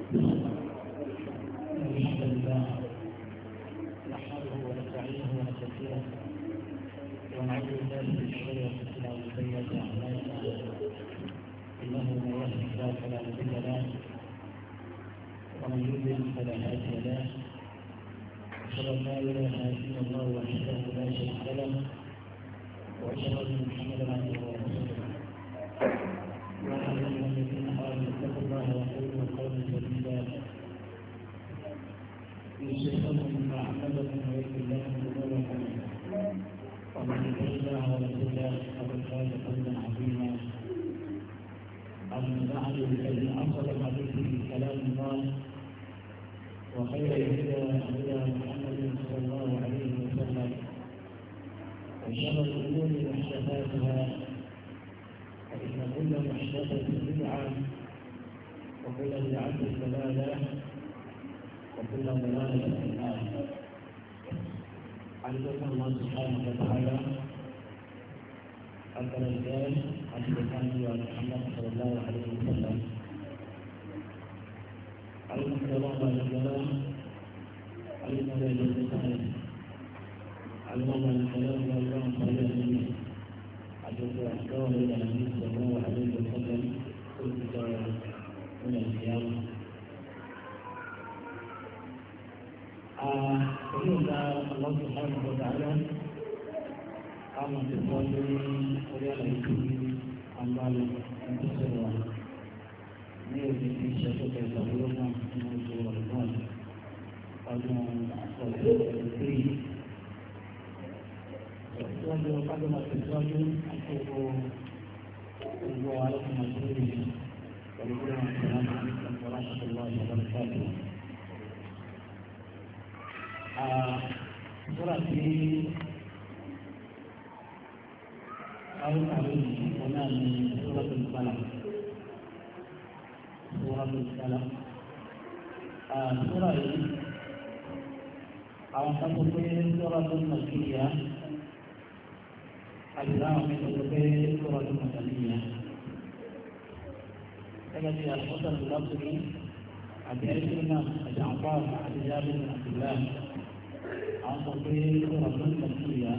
الحمد لله نحمده ونستعينه ونستغفره ونعوذ بالله من شرور انفسنا ومن سيئات اعمالنا انه من يهده الله فلا مضل له ومن يضلل فلا هادي له أشهد أن لا إله إلا الله وحده لا شريك له وأشهد أن محمدا عبده ورسوله يا أيها الذين آمنوا اتقوا الله وقولوا قولا سديدا يصلح لكم أعمالكم ويغفر لكم ذنوبكم ومن يطع الله ورسوله فقد فاز فوزا عظيما أما بعد فإن أفضل الحديث كلام الله وخير الهدى هدى محمد صلى الله عليه وسلم وشر الامور محدثاتها فان كل محدثه بدعه وكل بدعه ضلاله وكل ضلاله في النار. حدثنا الله سبحانه وتعالى حتى الرجال حدثنا محمد صلى الله عليه وسلم علم الله الكلام علم الله الكلام علم الله الكلام والله تعالى منه عجب أحكام إلى النبي صلى الله عليه وسلم كل من القيامة. فإذا الله سبحانه وتعالى قام بالواجب وليعلم أموال انتصروا ní òbí tí ìṣẹ́jọ́kẹ́ ìṣàkóso nínú oṣù ọ̀gbọ́n ọdún ọ̀gbẹ́rẹ́ ìtọ́jú kájọ́mà tẹ̀síwájú àti gbogbo alọ́kùnrin àti ìrìn pẹ̀lú bí wọ́n ti rán ní ìṣàkóso àṣàkóso ìṣàkóso ìṣàkóso. Ìṣọ́ra tí àwọn àwọn ìṣẹ̀kọ́ náà ní ìṣọ́ra tó ń padà. سورة الكلام سورة أو تقول سورة مكية الإمام تقول سورة مدنية التي الحسن البصري أبي عكرمة جعفر عبد جابر بن عبد الله أو تقول سورة مكية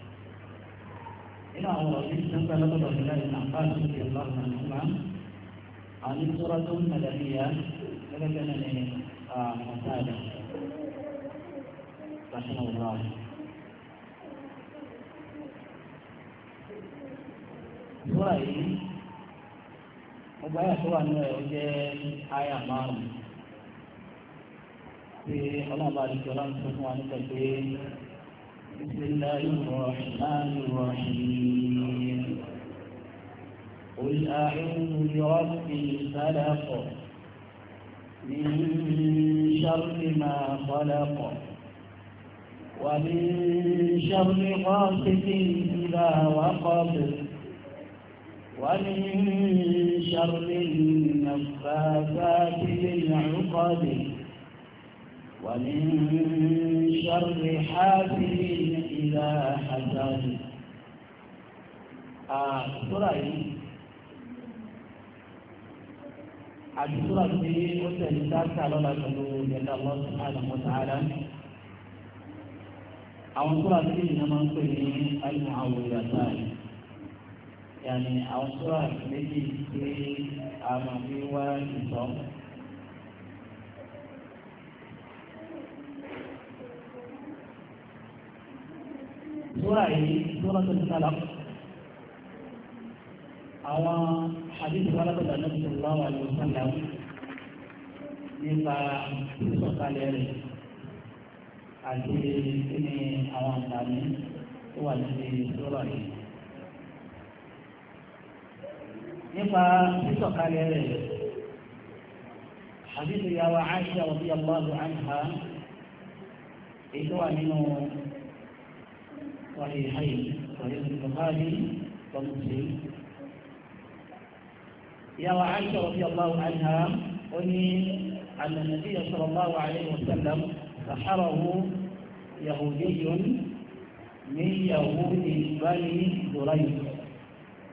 إلى أن رأيت نزل رسول الله بن عباس رضي الله عنهما عن سورة مدنية لكنني مساعدة رحمه الله. سورة مبايا سورة نوعية آية مارم في الله بارك الله سبحانه وتعالى بسم الله الرحمن الرحيم قل أعوذ برب الفلق من شر ما خلق ومن شر غاسق إذا وقب ومن شر النفاثات في العقد ومن شر حاسد إذا حسد. سورة àdúrà tí ó tẹ̀lé dáńtà lọ́la pẹ̀lú ìyẹ̀dá Allah subhanahu wa ta'ala. Àwọn sura tí ìyẹn máa ń pè ní al-mu'awwidhatan, yàní àwọn sura méjì tí a máa fi wá ìsọ́. Sura yìí Suratul Falaq. Àwọn hadith wala bada nabi sallallahu alaihi wasallam nípa sísọ̀kalẹ̀ rẹ̀ àti kíni àwọn àǹfààní tó wà níbi sura yìí. Nípa sísọ̀kalẹ̀ rẹ̀ hadith ìyàwó Aisha radiyallahu anha èyí tó wà nínú Sahihayn Sahih Bukhari wa Muslim. يا عائشة رضي الله عنها أن النبي صلى الله عليه وسلم سحره يهودي من يهود بني دريد.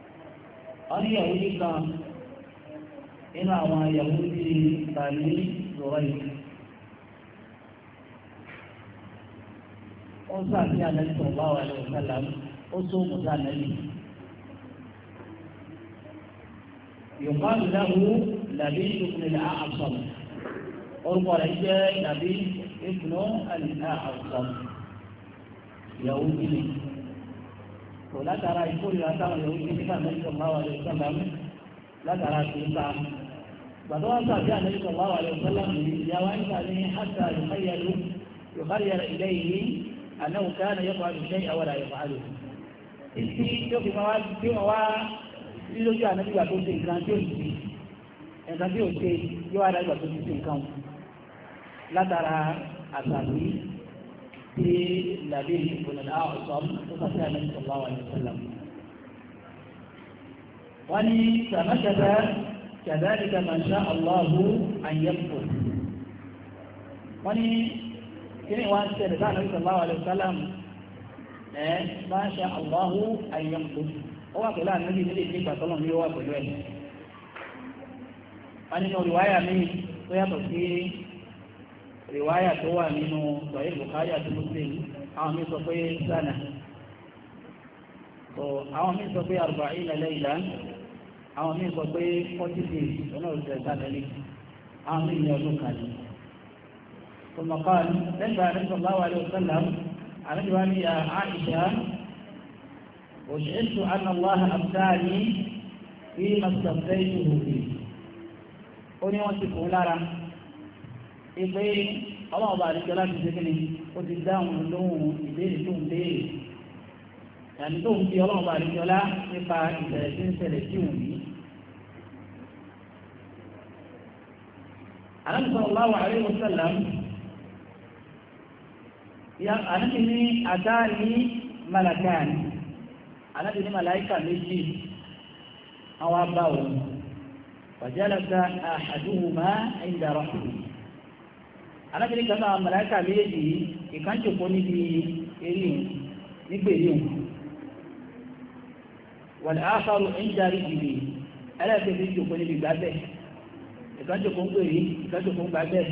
أن يهودي كان إلى ما يهودي بني زريق أوصى فيها النبي صلى الله عليه وسلم أصوم ذا النبي يقال له لبيد بن الأعصم أربع رجال لبيد ابن الأعصم يهودي ولا ترى يقول لا ترى يهودي كما النبي صلى الله عليه وسلم لا ترى كيسا بدواسا جاء النبي صلى الله عليه وسلم يوانسا حتى يخير إليه أنه كان يفعل الشيء ولا يفعله إذن في مواد lójú ànábìgbà tó ṣe nǹkan tí ó ṣe yóò wá dágbà tó ti ṣe nǹkan látara àtàrí tí làbí ìpòlẹ̀lá ọ̀sán tó sàfẹ́ ànábì sallallahu alaihi wasallam. wọ́n ní sàmákẹ́ta kadhalika ma sha Allahu an yakfur. wọ́n ní kí ni wọ́n ń ṣẹlẹ̀ sáà ànábì sallallahu alaihi wasallam ma sha Allahu an yakfur. ó wà pẹ̀lú ànábì nílé ìgbà tọ́lọ̀ ní ó wà pẹ̀lú ẹ̀. wọ́n nínú rìwáyà míì tó yàtọ̀ sí rìwáyà tó wà nínú Sahih Bukhari àti Muslim àwọn míì sọ pé sánà àwọn míì sọ pé 40 layla àwọn míì sọ pé 40 days lọ́nà òṣèlú sánẹ́lì àwọn míì ní ọdún kan ní. ثم قال لما النبي صلى الله عليه وسلم عن يا عائشة وشهدت أن الله أفتاني فيما استفتيته فيه ó ní wọ́n ti kò lára ìpé ọlọ́ọ̀bà àríkẹ́ láti ṣe kíni ó ti dáhùn lóhùn ìbéèrè tó ń béèrè yàní tó ń fi ọlọ́ọ̀bà àríkẹ́ lá nípa ìṣẹ̀lẹ̀ tí ń ṣẹlẹ̀ sí òun yìí. Ànábì sallallahu alaihi wasallam ànábì ní àdáni malakani Ànábì ní màláíkà méjì àwọn abáwò fajalasa ahaduhuma inda rahmi. Ànábì ní kan náà màláíkà méjì ìkan jókòó níbi eré nígbèrè wal akharu inda rijli ẹlẹ́gbẹ̀ẹ́ jókòó níbi gbàgbẹ́ ìkan jókòó ń gbèrè ìkan jókòó ń gbàgbẹ́.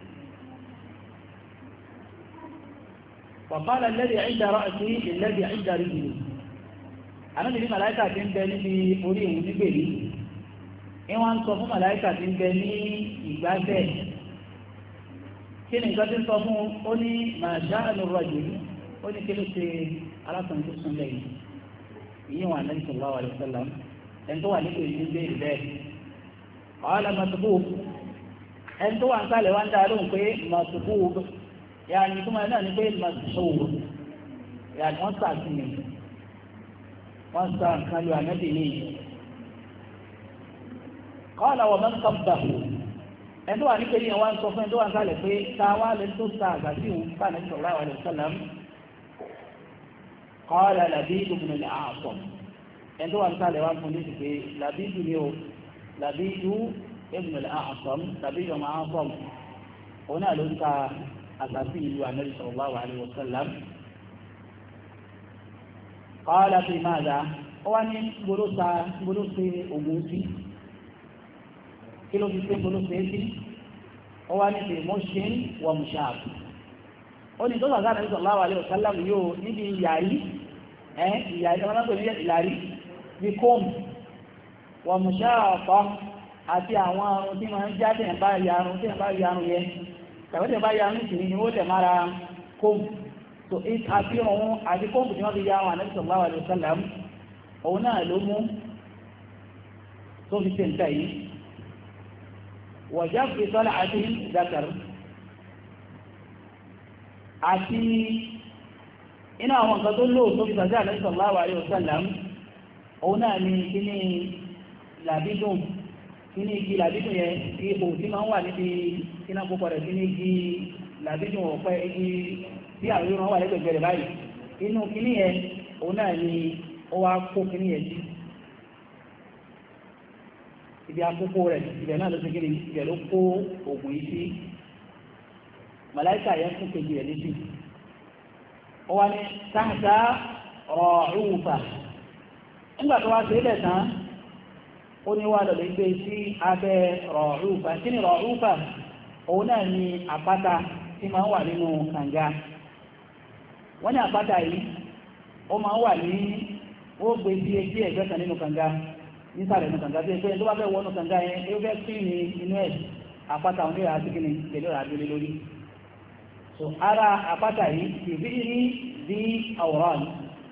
وقال الذي عند رأسي الذي عند رجلي. Ànábì ní màláíkà tí ń bẹ níbi orí òun nígbèrè ìwọ̀n ń sọ fún màláíkà tí ń bẹ ní ìgbàgbẹ́ kí ni nǹkan tí ń sọ fún ó ní ma sha'nu rajul ó ní kí ló ṣe alákùnrin tó sún lẹ́yìn ìyẹn wà Ànábì sallallahu alaihi wasallam ẹni tó wà nígbèrè ní ìgbèrè bẹ́ẹ̀ qala matbub ẹni tó wà ń sálẹ̀ wá ń dá lóhùn pé matbub yàní tó máa náà ní pé mashhur yàní wọ́n sàkíyàn wọ́n sá nǹkan lu ànábì ní qala wa man sabbahu ẹni tó wà ní pé ní wọ́n sọ fún ẹni tó wà ń sálẹ̀ pé táwa lè tó sa àgbà sí òun fún Ànábì sallallahu alaihi wasallam qala Labid ibn al-A'sam ẹni tó wà ń sálẹ̀ wá fún ní ti pé Labid ni o Labid ibn al-A'sam Labid ibn al-A'sam òun náà ló ń ta àgbà sí ìlú Ànábì sallallahu alaihi wasallam. Qala fi madha ó wá ní gbóló ṣe ògùn sí kí ló fi ṣe gbóló ṣe sí ó wá ní fi mushin wa mushab ó ní tó bàtà Ànábì sallallahu alaihi wasallam yóò níbi ìyàrí ọmọ náà ní ìyàrí bí kóòmù wa mushab àti àwọn arun tí máa ń já tẹ̀ bá yarun yẹn tàbí tẹ̀ bá yarun sí ni ó tẹ̀ mára kóòmù so àti ohun àti kóòmù tí wọ́n fi ya àwọn Ànábì sallallahu alaihi wasallam òun náà ló mú tó fi ṣe nǹkan yìí wọ̀já fi sọ́lá àti zakar àti iná àwọn nǹkan tó lò tó fi sàjá Ànábì sallallahu alaihi wasallam òun náà ni kíní làbídùn kíní igi làbídùn yẹn ipò tí máa ń wà níbi kíná púpọ̀ rẹ̀ kíní igi làbídùn ọ̀pẹ igi tí àwọn ìran wà lẹ́gbẹ̀ẹ́ rẹ̀ báyìí inú kíní yẹn òun náà ni ó wá kó kíní yẹn sí ibi àkókò rẹ̀ ibẹ̀ náà ló ti kíní ibẹ̀ ló kó ògùn yìí sí màláìkà yẹn fún kejì rẹ̀ létí ó wá ní táǹtà rọ̀ọ̀rùfà nígbà tó wá sí ilẹ̀ tán ó ní wà lọ́lẹ̀ gbé sí abẹ́ rọ̀ọ̀rùfà kí ni rọ̀ọ̀rùfà òun náà ni àpáta tí máa ń wà nínú kànga. Wọ́n ní àpáta yìí ó máa ń wà ní ó gbé sí etí ẹ̀gbẹ́ kan nínú kànga nísàlẹ̀ nínú kànga tó yẹ pé tó bá fẹ́ wọnú kànga yẹn ó fẹ́ sí ní inú ẹ̀ àpáta òun yóò àti kíni pẹ̀lú àdúlé lórí. So ara àpáta yìí ti bí ní bí àwòrán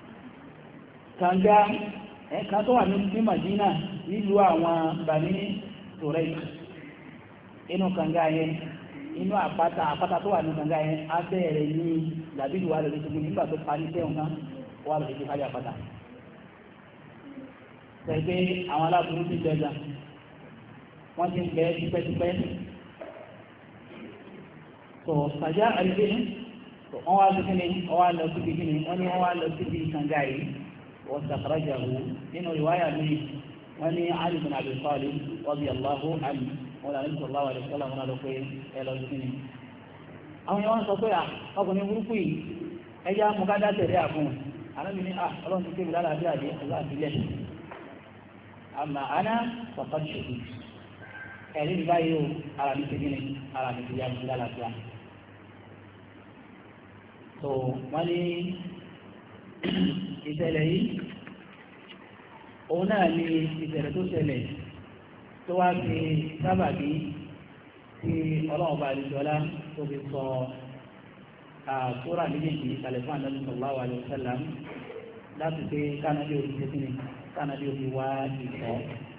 kànga ẹ̀ka tó wà ní Madina nílùú àwọn Bani Turai. Inú kànga yẹn inú àpáta tó wà ní kànga yẹn abẹ́rẹ́ ní làbílù wà lórí ṣùgbọ́n nígbà tó parí sẹ́wọ̀n kan wà lórí ṣe àpáta. Pẹ̀lú àwọn aláburú ti jẹjà wọ́n ti ń bẹ tipẹ́tipẹ́. So kàjá àrídé wọ́n wá sí kíni wọ́n wá lọ síbi kíni wọ́n ní wọ́n wá lọ síbi kànga yìí wọ́n sàkàrájà wò nínú ìwáyà mi wọ́n ní Ali bin Abi Talib radiyallahu anhu wọ́n lànà sallallahu alaihi wasallam wọn lọ pé ẹ lọ sí kíni. Àwọn yẹn wọ́n sọ pé ọkùnrin burúkú yìí ẹjẹ́ amúgádá tẹ̀lé àfún àlọ́bí ní ọlọ́run ti kébi lára bí àdé aláàbílẹ̀ àmà àná pàpà ṣòkì ẹ̀rí mi báyìí o ara mi ti kíni ara mi ti yá mi lálàáfíà. So wọ́n ní ìṣẹ̀lẹ̀ yìí òun náà ní ìṣẹ̀lẹ̀ tó ṣẹlẹ̀ tó wá fi sábàbí tí ọlọ́run bá àdìsọ́lá tó fi sọ àkúrà méjèèjì kàlẹ́fún ànábì sallallahu alaihi wasallam láti pé kánádé òbí ṣe kíni kánádé òbí wá ìtọ́.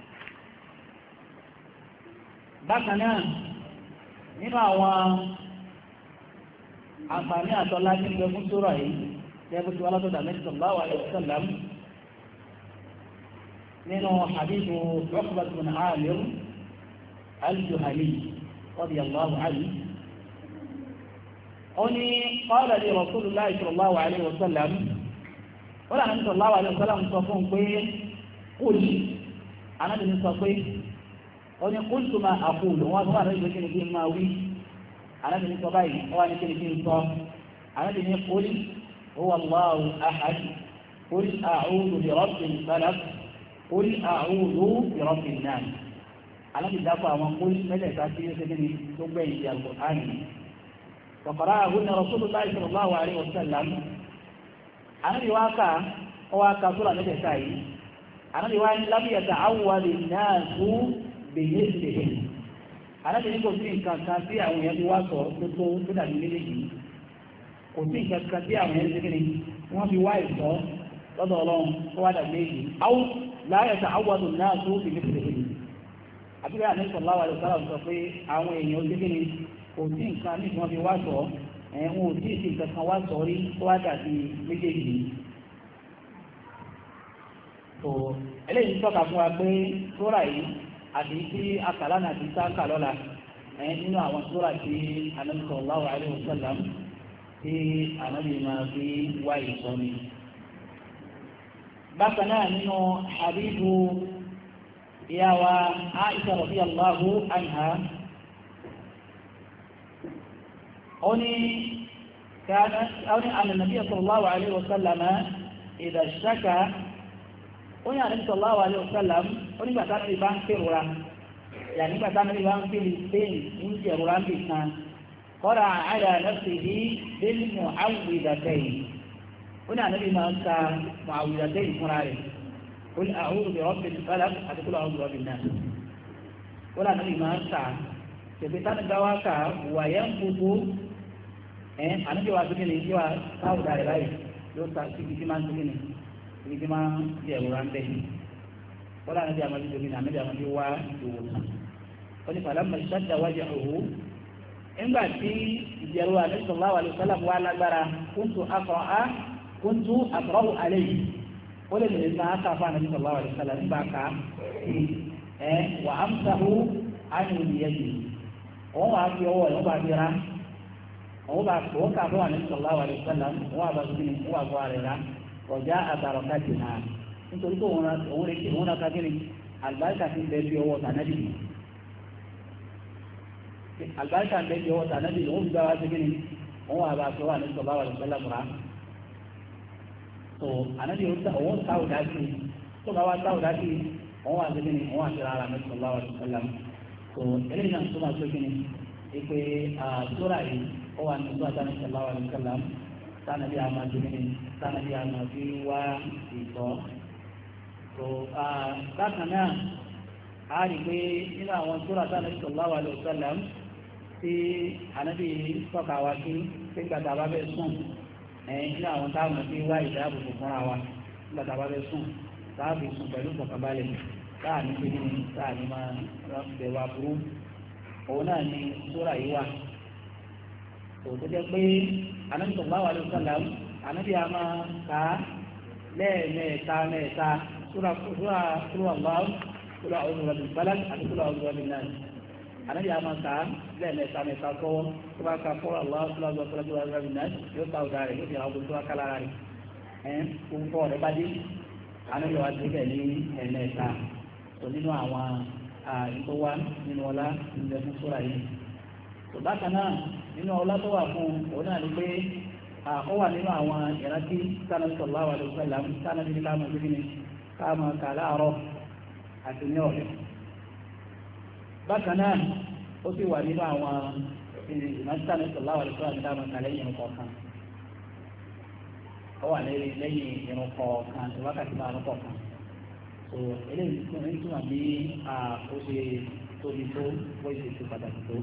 Bákan náà nínú àwọn àǹfààní àtọ́lá tí ń bẹ fún sura yìí lẹ́gbẹ́ tí wọ́n látọ̀dà Ànábì sallallahu alaihi wasallam nínú hadithu Uqbah bin Amir al-Juhani radiyallahu anhu. ó ní qala li Rasulullahi sallallahu alaihi wasallam wọ́n Ànábì sallallahu alaihi wasallam sọ fún pé kúlì Ànábì ní sọ pé ó ní qultu ma aqulu wọ́n sọ Ànábì pé kí ni kí n máa wí Ànábì ní sọ báyìí wọ́n wá ní kí ni kí n sọ Ànábì ní qul huwa Allahu ahad qul a'udhu bi rabbil falaq qul a'udhu bi rabbin nas. Ànábì dákọ̀ àwọn qul mẹ́tẹ̀ẹ̀ta tí ó ṣe kí ni tó gbẹ̀yìn ti Al-Qur'an. wa qara'ahunna Rasulullahi sallallahu alaihi wasallam. Ànábì wá ká sura mẹ́tẹ̀ẹ̀ta yìí. Ànábì wá ní lam yata'awwal an-nasu bimithlihim. Ànábì ní kò sí nǹkan kan tí àwọn èèyàn ti wá sọ tó dàbí méjèèjì. Kò sí nǹkan kan tí àwọn èèyàn ti kí ni wọ́n fi wá ìsọ́ lọ́dọ̀ Ọlọ́run tó wá dàbí méjì. Aw la yata'awwadu an-nasu bimithlihim. Àbí bẹ́ẹ̀ Ànábì sallallahu alaihi wasallam sọ pé àwọn èèyàn ti kí ni kò sí nǹkan ní wọ́n fi wá sọ wọn ò tí ì sí nǹkan kan wá sọ rí tó wá dàbí méjèèjì. tó eléyìí tọ́ka fún wa pé sura yìí àti tí akàlà náà ti sáàkà lọ́la nínú àwọn sura tí Ànábì sallallahu alaihi wasallam tí Ànábì máa fi wá ìsọ́ni. bákan náà nínú hadithu ìyá wa Aisha radiyallahu anha كان أن النبي صلى الله عليه وسلم إذا اشتكى النبي صلى الله عليه وسلم باتان الإبان كيرورا يعني باتان الإبان فلسطين إن كيرورا بسنا قرأ على نفسه بالمعوذتين النبي ما أنت معوذتين مراري قل أعوذ برب الفلق قل أعوذ برب الناس النبي ما أنت tẹ̀síntàn gbáwáka wàyẹ̀ ń gbogbo àníbi wa tókè ní ìdí wa káwùdà rẹ̀ báyìí yóò ta ibi tí máa ń tókè ní ibi tí máa ń di ẹ̀wòrán ń bẹ̀. wọ́n lànà bí amadi tókè ní amadi amadi wá ìwòsàn. wọ́n ní fàlámà ìṣàdá wájú òhù. nígbà tí ìjẹ̀rù Ànábì sallallahu alaihi wasallam wà lágbára kuntu aqra'u alayhi. ó lè lè san áká fún Ànábì sallallahu alaihi wasallam nígbà ká wà á ń sàhú ánìwò nìyẹn wọ́n wá fi ọwọ́ ẹ̀ wọ́n bá fi ra wọ́n kà fún Ànábì sallallahu alaihi wasallam wọ́n wá bá fi ní wọ́n wá fún ààrẹ ra ọjà àtàrọ̀kàtì náà nítorí pé òun náà kákiri àlùbáríkà ti bẹ́ẹ̀ fi ọwọ́ tànàbì àlùbáríkà bẹ́ẹ̀ fi ọwọ́ tànàbì wọ́n fi bá wá sí kíni wọ́n wá bá fi ọwọ́ Ànábì sallallahu alaihi wasallam ra tó Ànábì òun táwùdá sí tó bá wá táwùdá sí wọ́n wá sí kíni wọ́n wá sí ra Ànábì sallallahu alaihi wasallam. eléyìí náà tó máa tó kí ni ìpè sóra yìí ó wà ní sóra tánà sallallahu alaihi wasallam tánà bí a máa dùn ní tánà bí a máa fi wá ìtọ́. tó bákan náà a rí pé nínú àwọn sóra tánà sallallahu alaihi wasallam tí ànábì tọ́ka wa sí pé gbàtà bá fẹ́ sùn nínú àwọn táwọn fi wá ìdáàbòbò fúnra wa gbàtà bá fẹ́ sùn táàbì sùn pẹ̀lú ìfọ̀kànbalẹ̀ táàní pé ní táàní máa bẹ̀rù aburú òun náà ni sóra yìí wà. tó jẹ́ pé ànábì sallallahu alaihi wasallam ànábì a máa kà á lẹ́ẹ̀mẹ́ta sóra Allah sóra a'udhu birabbil falaq àti sóra a'udhu birabbin nas ànábì a máa kà á lẹ́ẹ̀mẹ́ta tọ́wọ́ tó bá ka sóra Allah sóra a'udhu birabbin nas yóò ta ọ̀dà rẹ̀ yóò fi àwọn tó wá ká lára rẹ̀ kó rẹ̀ bá dé ànábì wa ti bẹ̀ ní ẹ̀ẹ̀mẹ́ta tó nínú àwọn tó wá nínú ọlá ìlẹ̀ fún sóra yìí. tó bákan náà nínú ọlá tó wà fún òun náà ni pé ó wà nínú àwọn ìrántí Ànábì sallallahu alaihi wasallam Ànábì ní káàmù sí ní káàmù kà láàárọ̀ àti ní ọ̀rẹ́. bákan náà ó sì wà nínú àwọn ìrántí Ànábì sallallahu alaihi wasallam káàmù kà lẹ́yìn ìrun kọ̀ọ̀kan. ó wà lẹ́yìn ìrun kọ̀ọ̀kan tó wákàtí máa rún kọ̀ọ̀kan. so eléyìí tó ń túmọ̀ bí ó ṣe tóbi tó bó ṣe ṣe pàtàkì tó.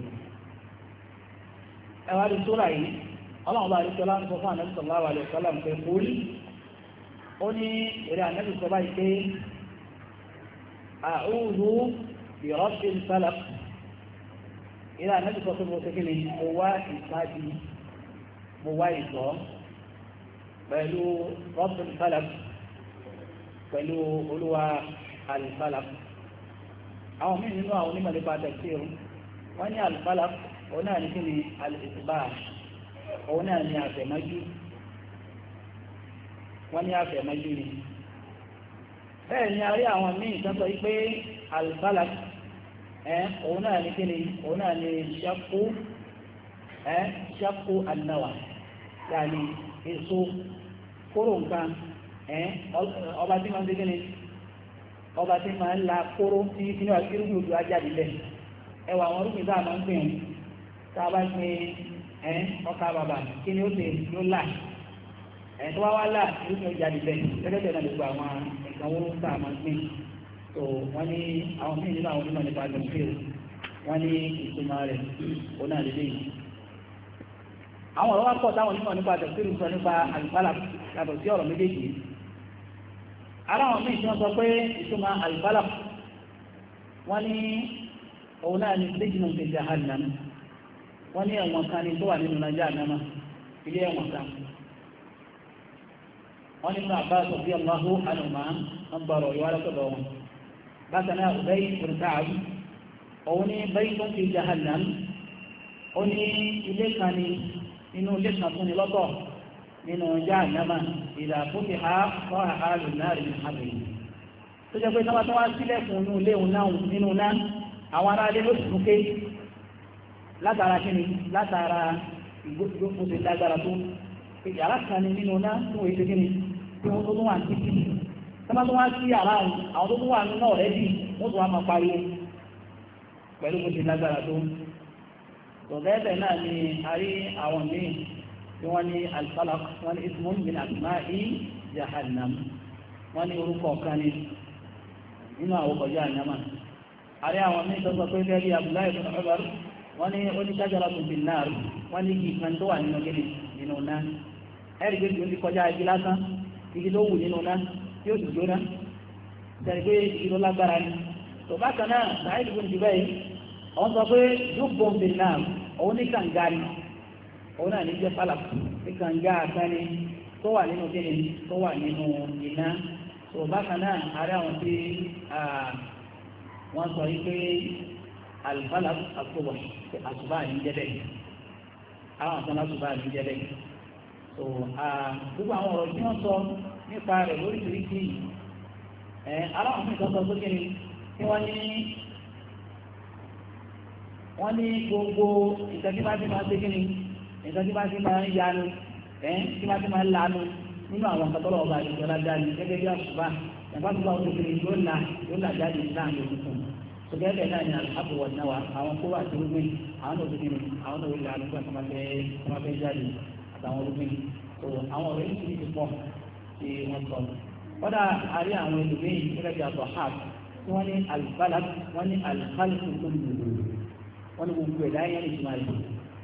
ẹ wá di sóra yìí ọlọ́run bá àdìsọ́ láti sọ fún ànábì sallallahu alaihi wasallam pé kúrì ó ní èrè ànábì sọ báyìí pé a'udhu bi rabbil falaq èrè ànábì sọ pé mo ṣe kí ni mo wá ìsáàdì mo wá ìsọ́ pẹ̀lú rabbil falaq pẹ̀lú olúwa al-falaq. àwọn míì nínú àwọn onímọ̀ nípa tafsir wọ́n ní al-falaq òun náà ní kí ni al-isbah òun náà ní àfẹ̀mọ́jú wọ́n ní àfẹ̀mọ́jú ni. bẹ́ẹ̀ ni a rí àwọn míì tó sọ pé al-falaq òun náà ní kí ni òun náà ní shaqqu an-nawa yàní èso kóró nǹkan ọba tí máa ń dégé ni ọba tí máa ń la kóró tí inú irúgbìn ojú ajáde lẹ̀ ẹwà àwọn irúgbìn tá a máa ń pè ń tá a bá gbin ọkà bàbà kí ni ó ṣe yóò là tó wá wá là irúgbìn ojú ajáde lẹ̀ gẹ́gẹ́ bẹ́ẹ̀ náà lè gba àwọn nǹkan owó tá a máa ń gbìn tó wọ́n ní àwọn míì nínú àwọn onímọ̀ nípa àgbẹ̀fẹ́ wọ́n ní ìtumọ̀ rẹ̀ ó náà lè léyìí. àwọn ọ̀rọ̀ wá pọ̀ táwọn onímọ̀ nípa àgbẹ̀fẹ́ sọ nípa al-falaq yàtọ̀ sí ọ̀rọ̀ méjèèjì. ara wọn míì tí wọ́n sọ pé ìtumọ̀ al-falaq wọ́n ní òun náà ní sijnun fi jahannam wọ́n ní ẹ̀wọ̀n kan ní tó wà nínú jahannama ilé ẹ̀wọ̀n kan. wọ́n ní Ibn Abbas radiyallahu anhuma wọ́n gbọ́rọ̀ ìwà lọ́sọ̀dọ̀ wọn. bákan náà Ubay ibn Ka'b òun ní baytun fi jahannam ó ní ilé kan ní inú ilé kan fún ni lọ́tọ̀ nínú jahannama ìdá fúnti ha kọ́ àhálù náà rí àbẹ̀ tó jẹ́ pé tọ́wọ́ tó wá sílẹ̀kùn inú ilé òun náà nínú náà àwọn ará ilé ló sì tún ké látara kíni látara ìgbókòsè lágbára tó yàrá kan ní nínú náà tó wọ́n ṣe kíni tí wọ́n tó tún wà ní títí tọ́wọ́ tó wá sí yàrá àwọn tó tún wà nínú náà rẹ̀ bì wọ́n tó wá máa pariwo pẹ̀lú kòsè lágbára tó tọ̀bẹ́ẹ̀bẹ̀ náà ni a rí àwọn míì tí wọ́n ní al-falaq wọ́n ní ismun min asma'i jahannam wọ́n ní orúkọ kan ní nínú àwọn ọkọ̀ jahannama. a rí àwọn míì tó sọ pé bẹ́ẹ̀ bí Abdullahi ibn Umar wọ́n ní shajaratun fin nar wọ́n ní igi kan tó wà nínú gíní nínú náà ẹ̀rí pé kìí kọjá igi lásán igi tó wù nínú náà tí ó sì jóná sẹ́ni pé igi tó lágbára ni. tó bákan náà Sa'id ibn Jubayr wọ́n sọ pé jubbun fin nar òun ní kànga ni òun náà ní jẹ́ falaq ní kànga àkáni tó wà nínú kíni tó wà nínú iná. tó bákan náà àrí àwọn tí wọ́n sọ yí pé al-falaq as-subh àsùbá ní jẹ́ bẹ́ẹ̀ àwọn àtàn àsùbá ní jẹ́ bẹ́ẹ̀. tó gbogbo àwọn ọ̀rọ̀ tí wọ́n sọ nípa rẹ̀ lóríṣiríṣi aláwọ̀ fún ìtọ́sọ tó kíni tí wọ́n ní gbogbo ìtọ́jú bá ti máa ṣe kíni ìtọ́jú bá ti máa ń yanu tí bá ti máa ń lanu nínú àwọn akatọ́lọ̀ ọba ìjọba dání gẹ́gẹ́ bí àṣùbà ẹ̀fọ́ àṣùbà ó kékeré yóò là jáde láàrin òkùnkùn ṣùgbọ́n bẹ́ẹ̀ náà ni àbò wọ̀ náà wà àwọn kó wà tó gbé àwọn náà gbé àwọn náà wọlé àlùkò àti ọmọ fẹ́ jáde àtàwọn olùgbé tó àwọn ọ̀rẹ́ yìí ti pọ̀ tí wọ́n sọ. kọ́dà àrí àwọn olùgbé gẹ́gẹ́ bí àtọ̀ hàp tí wọ́n ní alùpàlà wọ́n ní alùpàlù tó lù wọ́n ní gbogbo ẹ̀dá yẹn ní ìtumọ̀ àlùkò.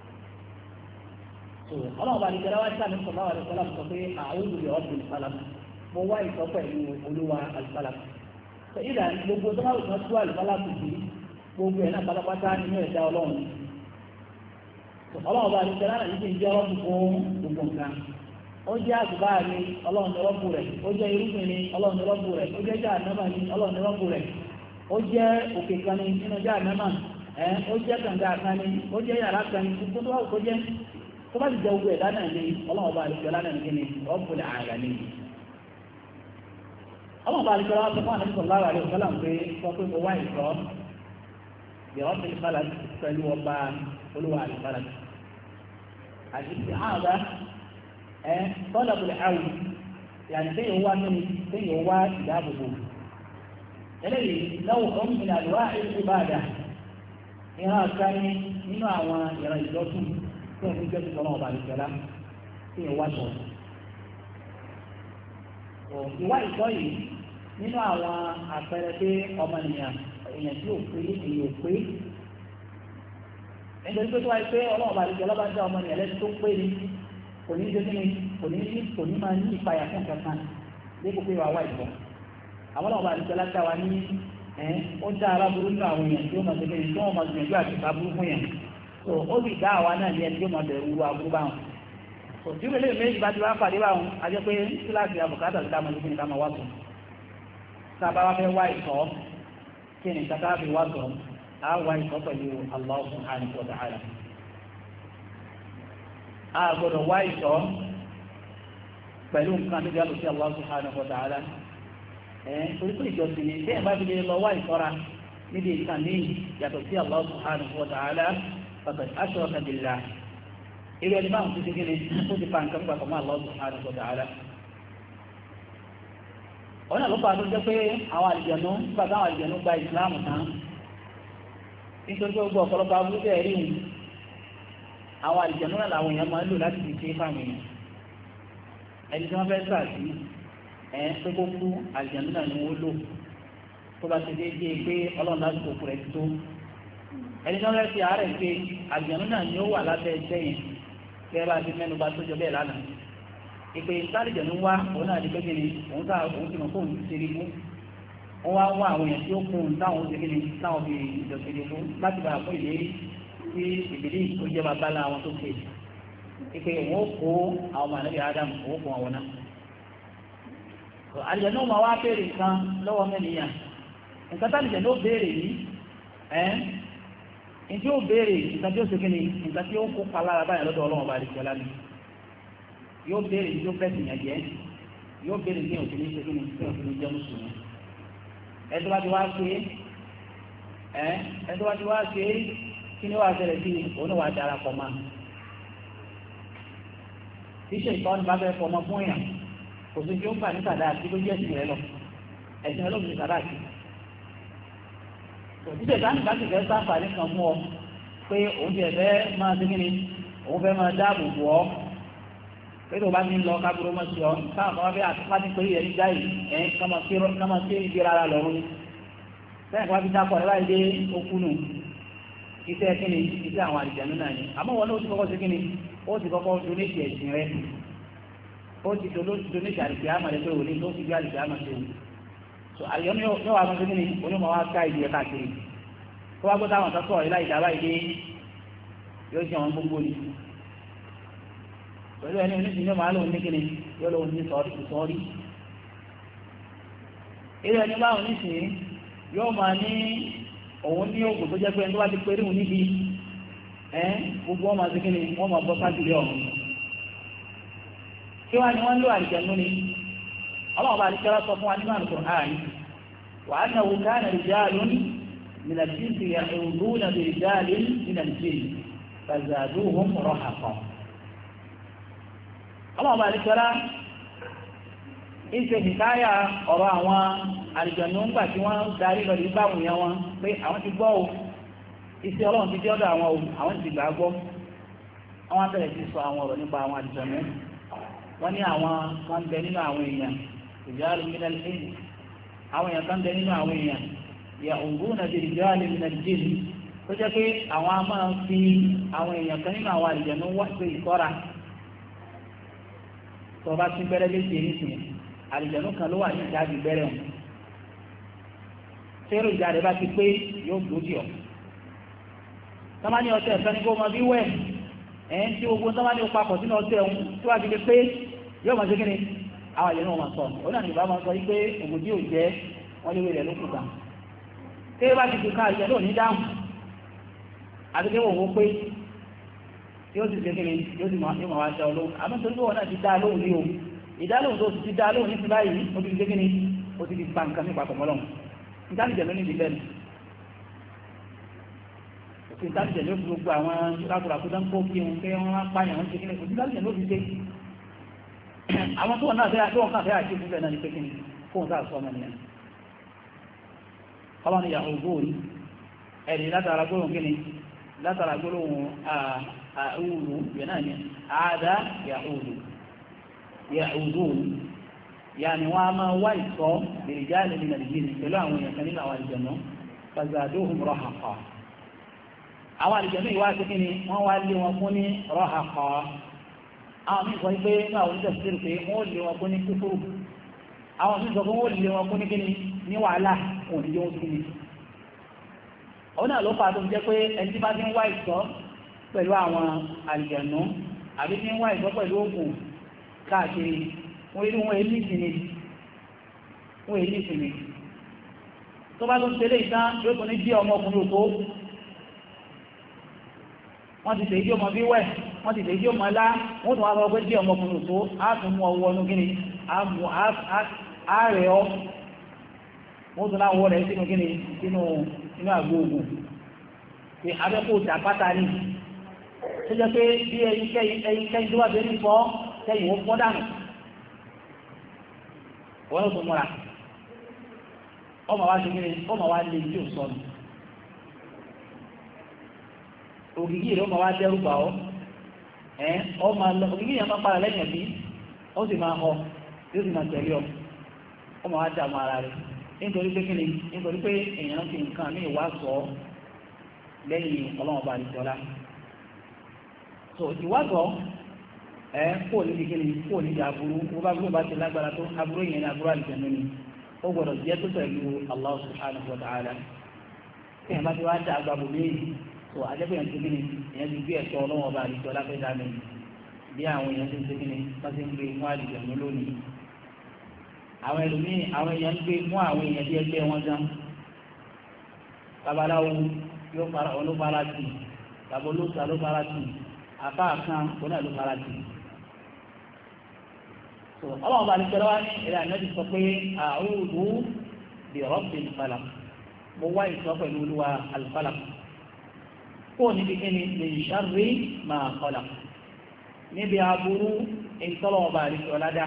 ọlọ́run bá ní jẹ́rẹ́ wá sí àmì sọ̀rọ̀ àwọn àlùkò láti sọ pé àwọn olùgbé ọ̀dùn ìfàlà mo wá ìsọ pẹ̀lú olúwa alùpàlà. ìdá gbogbo tó máa wùsàn tó àlùpàlà kù sí gbogbo ẹ̀ náà pátápátá nínú ẹ̀dá ọlọ́run. ọlọ́run bá ní jẹ́rẹ́ náà yìí jẹ́ ọlọ́run fún gbogbo nǹkan. ó jẹ́ àgùbá ni ọlọ́run rọ́bù rẹ̀ ó jẹ́ irúgbìn ni ọlọ́run rọ́bù rẹ̀ ó jẹ́ jáànámà ni ọlọ́run rọ́bù rẹ̀ ó jẹ́ òkè kan ni nínú jáànámà ó jẹ́ kànga kan ni ó jẹ́ yàrá kan ni tó wà kó jẹ́ tó bá ti jẹ́ ogun ẹ̀dá náà ni ọlọ́run bá àlùfẹ́ lánàá nìkan ni rọ́bù rẹ̀ àgbà ni. ọlọ́run bá àlùfẹ́ lánàá sọ fún àlùfẹ́ láwà rẹ̀ ọ̀sán láǹ pé sọ pé mo wá ìsọ ìrọ́bù ìfàlà pẹ̀lú ọba olúwa àlùfàlà àti ìhàdá طلب العون يعني فيه هو فيه هو إجابته إليه نوع من أنواع العبادة إنها كان من أعوان يريدوكم فيه من جد الله عليه السلام فيه هو شوء ìwà ìsọ yìí nínú àwọn àpẹẹrẹ pé ọmọnìyàn èèyàn tí ò pé èèyàn ò pé nítorí pé tó wáyé pé ọlọ́run bá àlejò ọlọ́ba dá ọmọnìyàn lẹ́sìn tó pé ni kò ní jẹ́ kíni kò ní máa ní ìpayà fún kankan lẹ́kọ̀ọ́ pé wà wá ìbọn àwọn ọba àdìsẹ́ láta wa ní ó dá aráburú nínú àwọn èèyàn tí ó máa tẹ̀lé tí wọ́n máa gbìyànjú àti aburú fún yẹn tó ó sì dá àwa náà ní ẹni tí ó máa bẹ̀rù wúwo aburú báwọn tó tí wọ́n lè méjì bá ti wá pàdé báwọn a jẹ́ pé kíláàsì àbùkátà ti dá máa ní ká máa wá sùn tá a bá wá fẹ́ wá ìtọ́ kí ni kátà fi wá sùn á wá ìtọ́ pẹ̀lú Allah subhanahu wa ta'ala a gbọ́dọ̀ wá ìtọ́ pẹ̀lú nǹkan tó jẹ́ sí Allah subhanahu wa ta'ala torí pé ìjọsìn ní tí ẹ̀ bá fi lè lọ wá ìtọ́ra níbi nǹkan ní yàtọ̀ sí Allah subhanahu wa ta'ala faqad ashraka billah irú ẹni máa ń tún ti gíní tó ti pa nǹkan pàtó mọ́ Allah subhanahu wa ta'ala. ọ̀nà ló fà tó jẹ́ pé àwọn àlìjẹ̀nú nígbà táwọn àlìjẹ̀nú gba ìsìláàmù tán nítorí pé gbogbo ọ̀pọ̀lọpọ̀ abúlé bẹ́ẹ̀ rí àwọn àlìjẹ̀nú náà làwọn èèyàn máa ń lò láti fi ṣe fáwọn èèyàn ẹni tí wọ́n fẹ́ sàtì pé kó kú àlìjẹ̀nú náà ni wọ́n lò tó bá ti déédéé pé ọlọ́run láti kókó rẹ̀ tó ẹni tí wọ́n fẹ́ fi àárẹ̀ pé àlìjẹ̀nú náà ni ó wà lábẹ́ ẹgbẹ́ yẹn kí ẹ bá ti mẹ́nu bá tó jọ bẹ́ẹ̀ lánàá ìpè ìtàlìjẹ̀nú wá òun náà di pé kí ni òun ti mọ̀ fóun ti ṣe ibú wọ́n wá wá àwọn èèyàn tí ó kún táwọn ti kí ni táwọn fi ìjọsìn ibú láti bá àpò ìlérí tí ìbílí tó jẹ́ bàbá la àwọn tó ṣe ìpè wọ́n kó àwọn ọmọ ànábì Ádámù wọ́n kó àwọn náà. àlìjẹ̀nú máa wá béèrè nǹkan lọ́wọ́ mẹ́nìyàn nǹkan tálìjẹ̀nú ó béèrè yìí nǹkan tí ó béèrè nǹkan tí ó ṣe kí ni nǹkan tí ó kó palára báyìí lọ́dọ̀ Ọlọ́run bá àdìsẹ́ lánàá yóò béèrè tí ó fẹ́ sìn yànjẹ́ yóò béèrè tí òfin ní ṣe kí ni tí òfin ní jẹ́ mùsùlùmí ẹ̀tọ́ bá ti wá ṣe kí ni wàá ṣẹlẹ̀ sí òun wàá darapọ̀ máa tíṣe ìtọ́ni bá fẹ́ fọmọ fún èèyàn kò sí tí ó ń gbà ní sàdá àti tó jẹ́ ẹ̀sìn rẹ lọ ẹ̀sìn rẹ ló fi sàdá àti tíṣe ìtọ́ni bá sì fẹ́ sáfàní kan mú ọ pé òun ti ẹ̀fẹ́ máa ṣe kíni òun fẹ́ máa dáàbò bò ọ́ pé tó bá ti ń lọ kábúrò mọ́ sí ọ káwọn kan wá fẹ́ àtúpá ní pé ẹni jáì káma sí ibi rárá lọ́rùn sẹ́yìn kan wá fi dákọ̀ ẹ̀ láì dé okùnù iṣẹ́ kíni iṣẹ́ àwọn àlìjẹ̀nú náà ni àmọ́ wọn ló ti kọ́kọ́ sí kíni ó ti kọ́kọ́ donate ẹ̀sìn rẹ̀ ó ti donate àlìkè àmà rẹ̀ pé òní tó fi gbé àlìkè àmà ṣe wù so àyọ̀ ní yóò wá fún kíni onímọ̀ wá ká ìdí ẹ̀ káàkiri tó wá gbọ́dọ̀ àwọn sọ́kọ̀ ìlà ìdáwà ìdí yóò jẹ́ àwọn gbogbo ni pẹ̀lú ẹni oníṣìí ní màálù ní kíni yóò lọ ní sọ́ọ́rí ilé ẹni bá oníṣìí yóò máa ní òun ní ògùn tó jẹ́ pé ẹni tó bá ti pé ríhun níbi gbogbo wọn máa ti kíni wọ́n máa bọ́ sáàtìlẹ̀ ọ̀hún kí wá ni wọ́n lò àlìjẹ̀nú ni ọlọ́run bá àlìjẹ́ sọ fún wa nínú Al-Qur'an wa annahu kana rijalun min al-insi ya'uduna bi rijalin min al-jinni fazaduhum rahaqa ọlọ́run bá àlìjẹ́ ìṣe ìkáyà ọ̀rọ̀ àwọn àlùjànnú ńgbà tí wọ́n darí lọ nígbà wùnyẹn wọn pé àwọn ti gbọ́ o iṣẹ́ ọlọ́run ti dé ọ̀dọ̀ àwọn o àwọn ti gbà gbọ́ àwọn abẹ́rẹ́ ti sọ àwọn ọ̀rọ̀ nípa àwọn àlùjànnú wọ́n ní àwọn kan bẹ nínú àwọn èèyàn ìjáàlú minal ins àwọn èèyàn kan bẹ nínú àwọn èèyàn ya'uduna bi rijalin minal jinn tó jẹ́ pé àwọn a máa fi àwọn èèyàn kan nínú àwọn àlùjànnú wá pé ìṣọ́ra tó bá tún bẹ́rẹ́ léṣe nísìnyí àlùjànnú kan ló wà ní ìjáde bẹ́rẹ̀ wọn tẹ́rù ìjáde bá ti pé yóò gbòdì ọ̀ tọ́mání ọ̀sẹ̀ ẹ̀fẹ́ ní kó mọ bí wẹ̀ ẹ̀yìn tí gbogbo tọ́mání papọ̀ sínú ọ̀sẹ̀ ẹ̀hún tí wàá fi lè pé yóò mọ̀ sí kí ni àwọn àlùjànnú wọn sọ ọ náà nígbà máa sọ wípé ògùdí ò jẹ́ wọ́n lé wẹ̀rẹ̀ lókùtà tẹ́rù bá ti fi ká àlùjànnú ní dáhùn àti pé wọ́n pé yóò sì ṣe kíni yóò sì máa wá ṣe ọlọ́run àmọ́ torí pé wọ́n náà ti dá lóhùn ní o ìdálóhùn tó ti dá lóhùn ní ti báyìí ó ti ṣe kíni ó ti di pa nǹkan nípa pọ̀mọ́lọ́run ìtàlìjẹ̀ ló ní ìdí bẹ́ẹ̀ ni ìtàlìjẹ̀ ló fi gbogbo àwọn lákùràkú tó ń kó kí wọn pé wọ́n á pààyàn wọn ṣe kíni kò ìtàlìjẹ̀ ló fi ṣe àwọn tó wọn náà fẹ́ tó wọn kàn fẹ́ àṣẹ fún bẹ́ẹ̀ náà ni pé kíni kó wọn sáà sọ ọmọ nìyẹn ọlọ́run ìyàwó góòlù ẹ̀rí látara gbólóhùn kíni látara gbólóhùn àúrù yẹn náà ni àádá yàúrù yàní wọ́n a máa wá ìsọ́ ìrìjáàlì ní nàìjíríà pẹ̀lú àwọn èèyàn kan nínú àwọn àlùjànnú fazadóhùn rọ́hàkọ́ àwọn àlùjànnú ìwá sí kí ni wọ́n wá lé wọn fún ní rọ́hàkọ́ àwọn mí sọ pé ní àwọn oníṣẹ́ sí pé wọ́n lé wọn fún ní kúfúrú àwọn mí sọ pé wọ́n lé wọn fún ní kíni ní wàhálà òun ní yóò kíni òun náà ló fà tó jẹ́ pé ẹni tí bá ti ń wá ìsọ́ pẹ̀lú àwọn àlùjànnú àbí tí ń wá ìsọ́ pẹ̀lú ògùn káàkiri wọ́n ilé wọn èlì ìsinmi tó bá tó ń tẹ́lẹ̀ ìtàn yóò tó ní jí ọmọkùnrin tó wọ́n ti tẹ̀yí ọmọ bí wẹ̀ wọ́n ti tẹ̀yí ọmọ lá wọ́n tó wá fọ́ pé jí ọmọkùnrin tó á tún mú ọwọ́ ọnú gíní ààrẹ ọ wọ́n tó láwọ́ rẹ̀ sínú gíní sínú àgbò ogun pé abẹ́kò tàpátá ní tó jẹ́ pé bí ẹyin kẹ́yìn tó wà bẹ́ẹ̀ ní fọ́ kẹ́yìn wọ́n fọ́ dànù wọ́n yóò tó múra ọmọ wa ṣe kí ni ọmọ wa lè tí ò sọnù ògìgì rẹ̀ ọmọ wa dẹ́rù bà ọ́ ọmọ ògìgì yẹn máa para lẹ́yìn ẹ̀bí ó sì máa họ yóò sì máa tẹ̀lé ọ ọmọ wa dààmú ara rẹ̀ nítorí pé kí ni nítorí pé èèyàn fi nǹkan ní ìwà sọ lẹ́yìn ọlọ́wọ́n bá àdìsọ́lá so ìwà sọ kó ní kíkiri kó ní ìjà aburú wọ́n bá gbọ́n bá ti lágbára tó aburú yẹn ní aburú àlùjànnú ni ó gbọ́dọ̀ jẹ́ tó pẹ̀lú Allah subhanahu wa ta'ala kí ẹ̀ bá ti wá dá agbábọ̀ méjì tó ajẹ́pẹ̀yàn ti kíni èèyàn ti gbé ẹ̀tọ́ ọlọ́wọ́ bá àdìsọ́ láfẹ́ dání bí àwọn èèyàn ti ń ṣe kíni wọ́n ti ń gbé fún àlùjànnú lónìí àwọn ẹlòmíì àwọn èèyàn ń gbé fún àwọn èèyàn bí ẹgbẹ́ wọn gan babaláwo yóò fara ọ ló fara tì babolóta ló fara tì àbá kan kò náà ló fara tì ọlọ́run bá ní pẹ́lú wá ní ẹ̀rẹ́ ànábì sọ pé a'udhu bi rabbil falaq mo wá ìsọ pẹ̀lú olúwa al-falaq kó níbi kíni min sharri ma khalaq níbi aburú ìtọ́lọ́wọ́ bá rí ọlá dá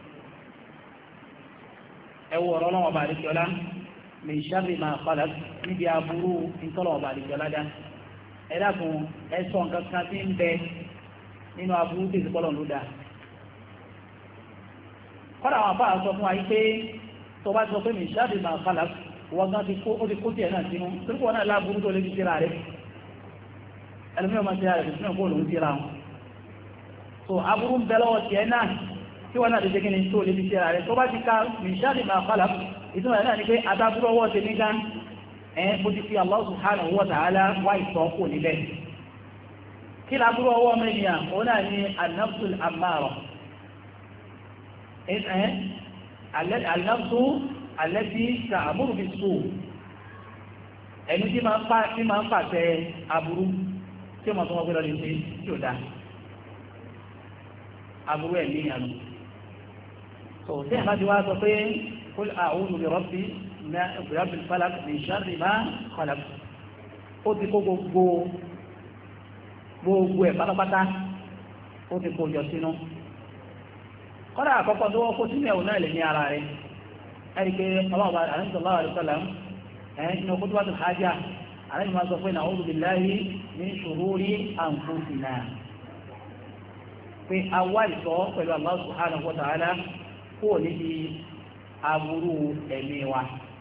ẹwọ ọ̀rọ̀ ọlọ́wọ́ bá rí ọlá min sharri ma khalaq níbi aburú ìtọ́lọ́wọ́ bá rí ọlá dá ẹ̀dá fún ẹ̀sọ́ nǹkan kan tí ń bẹ nínú aburú tí ìsìnkọ́lọ̀ ló dá kọ́dà àwọn àbá sọ fún wa yí pé tó bá sọ pé min sharri ma khalaq wọ́n gan ti kó tí ẹ̀ náà sínú torí wọ́n náà láburú tó lè fi síra rẹ̀ ẹlùmí ọmọ síra rẹ̀ sínú kó lòún síra wọn so aburú ń bẹ lọ́wọ́ tiẹ̀ náà tí wọ́n náà ti jẹ́kí ni tó lè fi síra rẹ̀ tó bá ti ká min sharri ma khalaq ìtumọ̀ náà ni pé adábúrú ọwọ́ ti ní gan bó ti fi Allah subhanahu wa ta'ala wá ìsọ́ kò níbẹ̀ kí láburú ọwọ́ mẹ́niyàn òun náà ni an-nafsul ammara al-nafsu allati ta'muru bis-su' ẹni tí máa ń pàṣẹ aburú tí ó máa tó wọ́n gbẹ́lọ́ lè ṣe tí ó dá aburú ẹ̀ ní ìyànú so tí ẹ̀má ti wá sọ pé qul a'udhu bi rabbil falaq min sharri ma khalaq ó ti kó gbogbo ẹ̀ pátápátá ó ti kó jọ sínú kọ́dà àkọ́kọ́ tó wọ́n kó sínú ẹ̀wọ̀n náà lè ní ara rẹ̀ ẹ̀rí pé ọlọ́ọ̀bá sallallahu alaihi wasallam nínú khutbatul haja àlejò máa sọ pé na'udhu billahi min shururi anfusina pé awá ìsọ́ pẹ̀lú Allah subhanahu wa ta'ala kó níbi aburú ẹ̀mí wa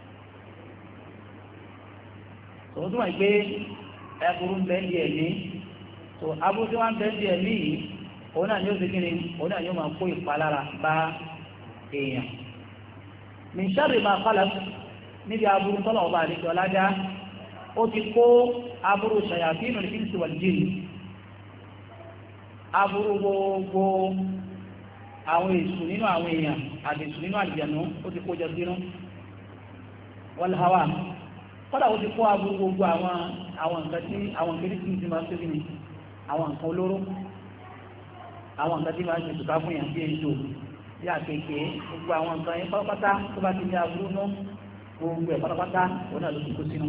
tòun tó wà pé ẹ̀kúrú ń bẹ́ ń di ẹ̀mí tó aburú tí wọ́n ń bẹ́ ń di ẹ̀mí yìí òun náà ni ó ti kí ni òun náà ni ó máa kó ìpalára bá èèyàn min sharri ma khalaq níbi aburú tọ́lọ̀ ọba àdéjọ ládá ó ti kó aburú shayatinul insi wal jinn aburú gbogbo àwọn èṣù nínú àwọn èèyàn àti èṣù nínú àlùjànnú ó ti kó jọ sínú wal hawa kọ́dà ó ti kó aburú gbogbo àwọn nǹkan tí àwọn kérésì ti máa ń tóbi ní àwọn nǹkan olóró àwọn nǹkan tí máa ń ṣe tùkà fún yàn bí èso bí àkèké gbogbo àwọn nǹkan yẹn pátápátá tó bá ti ní aburú náà gbogbo ẹ̀ pátápátá òun náà ló ti kó sínú.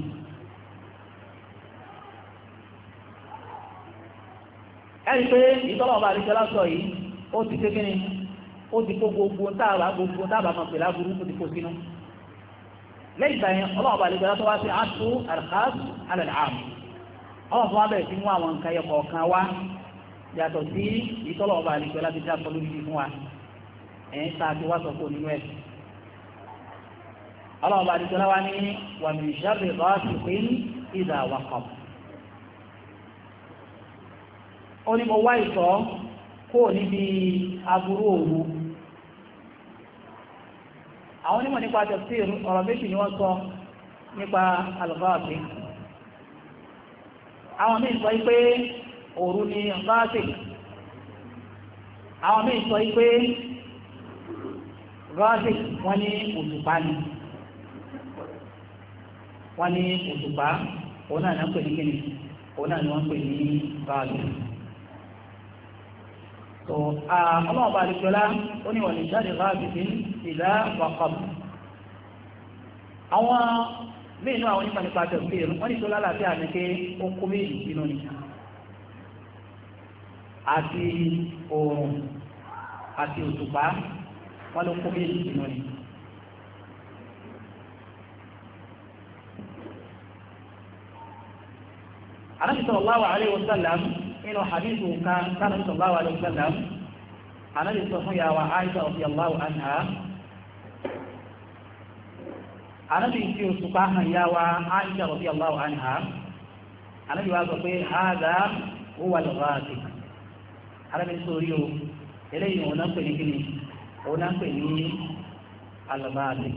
ẹni pé ìtọ́lọ̀ ọba àdìsẹ́ lásọ yìí ó ti ṣe kíni ó ti kó gbogbo táàbà máa pè láburú ó ti kó sínú. lẹ́yìn ìgbà yẹn ọlọ́ọ̀bà àdìsẹ́ lásọ wá sí aṣọ alkhas alàlám ọlọ́ọ̀ fún wa bẹ̀rẹ̀ sí mú àwọn nǹkan yẹ kọ̀ọ̀kan wá yàtọ̀ sí ìtọ́lọ̀ ọba àdìsẹ́ láti dá sọ lórí fún wa ẹ̀yìn tá a ti wá sọ fún nínú ẹ̀. ọlọ́ọ̀bà àdìsẹ́ láwa ní wa min sharri ghasiqin idha waqab ó ní mo wá ìṣọ́ kó níbi aburú òru. àwọn onímọ̀ nípa tafsir ọ̀rọ̀ méjì ni wọ́n sọ nípa al-ghasiq. àwọn míì sọ pé òru ni ghasiq, àwọn míì sọ pé ghasiq wọ́n ní òṣùpá ni wọ́n ní òṣùpá òun náà ni wọ́n pè ní kíni òun náà ni wọ́n pè ní ghasiq. so ọlọ́ọ̀bá àdìsọ́lá ó ní wọ̀n ìjáde ráàbìtì ìdá waqab. àwọn mẹ́ẹ̀nú àwọn nípa nípa tẹ̀síìrì wọ́n ní tó lálàáfí àmẹ́kẹ́ ó kó méjì sínú ni àti oòrùn àti òṣùpá wọ́n ló kó méjì sínú ni. Ànábì sallallahu alaihi wasallam inú hadithu kan Ànábì sallallahu alaihi wasallam Ànábì sọ fún yàwó Aisha radiyallahu anha Ànábì fi òṣùpá hàn yàwó Aisha radiyallahu anha Ànábì wá sọ pé hadha huwa al-ghasiq. Ànábì sórí o eléyìí òun náà pè ní kíni òun náà pè ní al-ghasiq.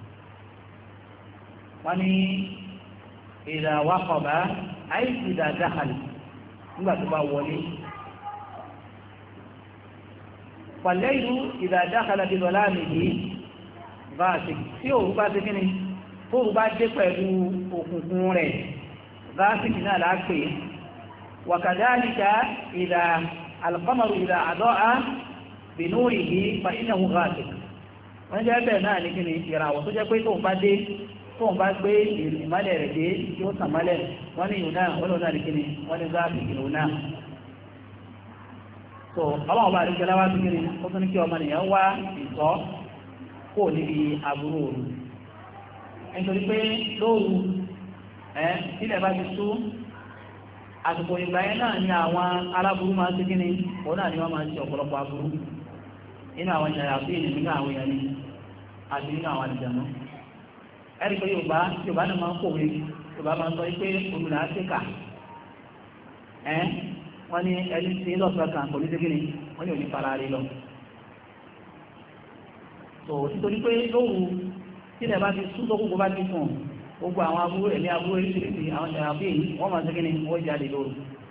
wọ́n ní idha waqaba ay idha dakhala nígbà tó bá wọlé. Wal-laylu idha dakhala bi dhalamihi ghasiq, tí òru bá ti kíni tóru bá dé pẹ̀lú òkùnkùn rẹ̀ ghasiq náà láàpè. wa kadhalika idha al-qamaru idha ada'a bi nurihi fa innahu ghasiq. wọ́n jẹ́ bẹ́ẹ̀ náà ní kíni ìràwọ̀ tó jẹ́ pé tóun bá dé tóun bá gbé ìmọ́lẹ̀ rẹ̀ dé tí ó tàn mọ́lẹ̀ wọ́n ní ìhùn náà wọ́n lọ́nà ní kíni wọ́n ní gáàsì ìhùn náà. so ọlọ́run bá àdíjẹ́ láwá sí kíni ó tún ní kí ọmọ nìyàn wá ìsọ́ kó níbi aburú òru. nítorí pé lóru sílẹ̀ bá ti sú àsìkò ìgbà yẹn náà ni àwọn aláburú máa ń sí kíni òun náà ni wọ́n máa ń ṣe ọ̀pọ̀lọpọ̀ aburú nínú àwọn ìṣẹ̀lẹ̀ àti nínú àwọn èèyàn ni àti nínú àwọn àlùjànnú. ẹ̀rí pé yorùbá náà máa ń kòwé yorùbá máa ń sọ pé olùlà áfíríkà wọ́n ní ẹni tí lọ́sọ̀rọ̀ kan kò ní sí kíni wọ́n ní òní fara rí lọ. tó nítorí pé lóru tílẹ̀ bá ti sún tó gbogbo bá ti fún gbogbo àwọn aburú ẹ̀mí aburú oríṣiríṣi àwọn ìṣẹ̀lẹ̀ àbí wọ́n máa ń sí kíni wọ́n jáde lóru.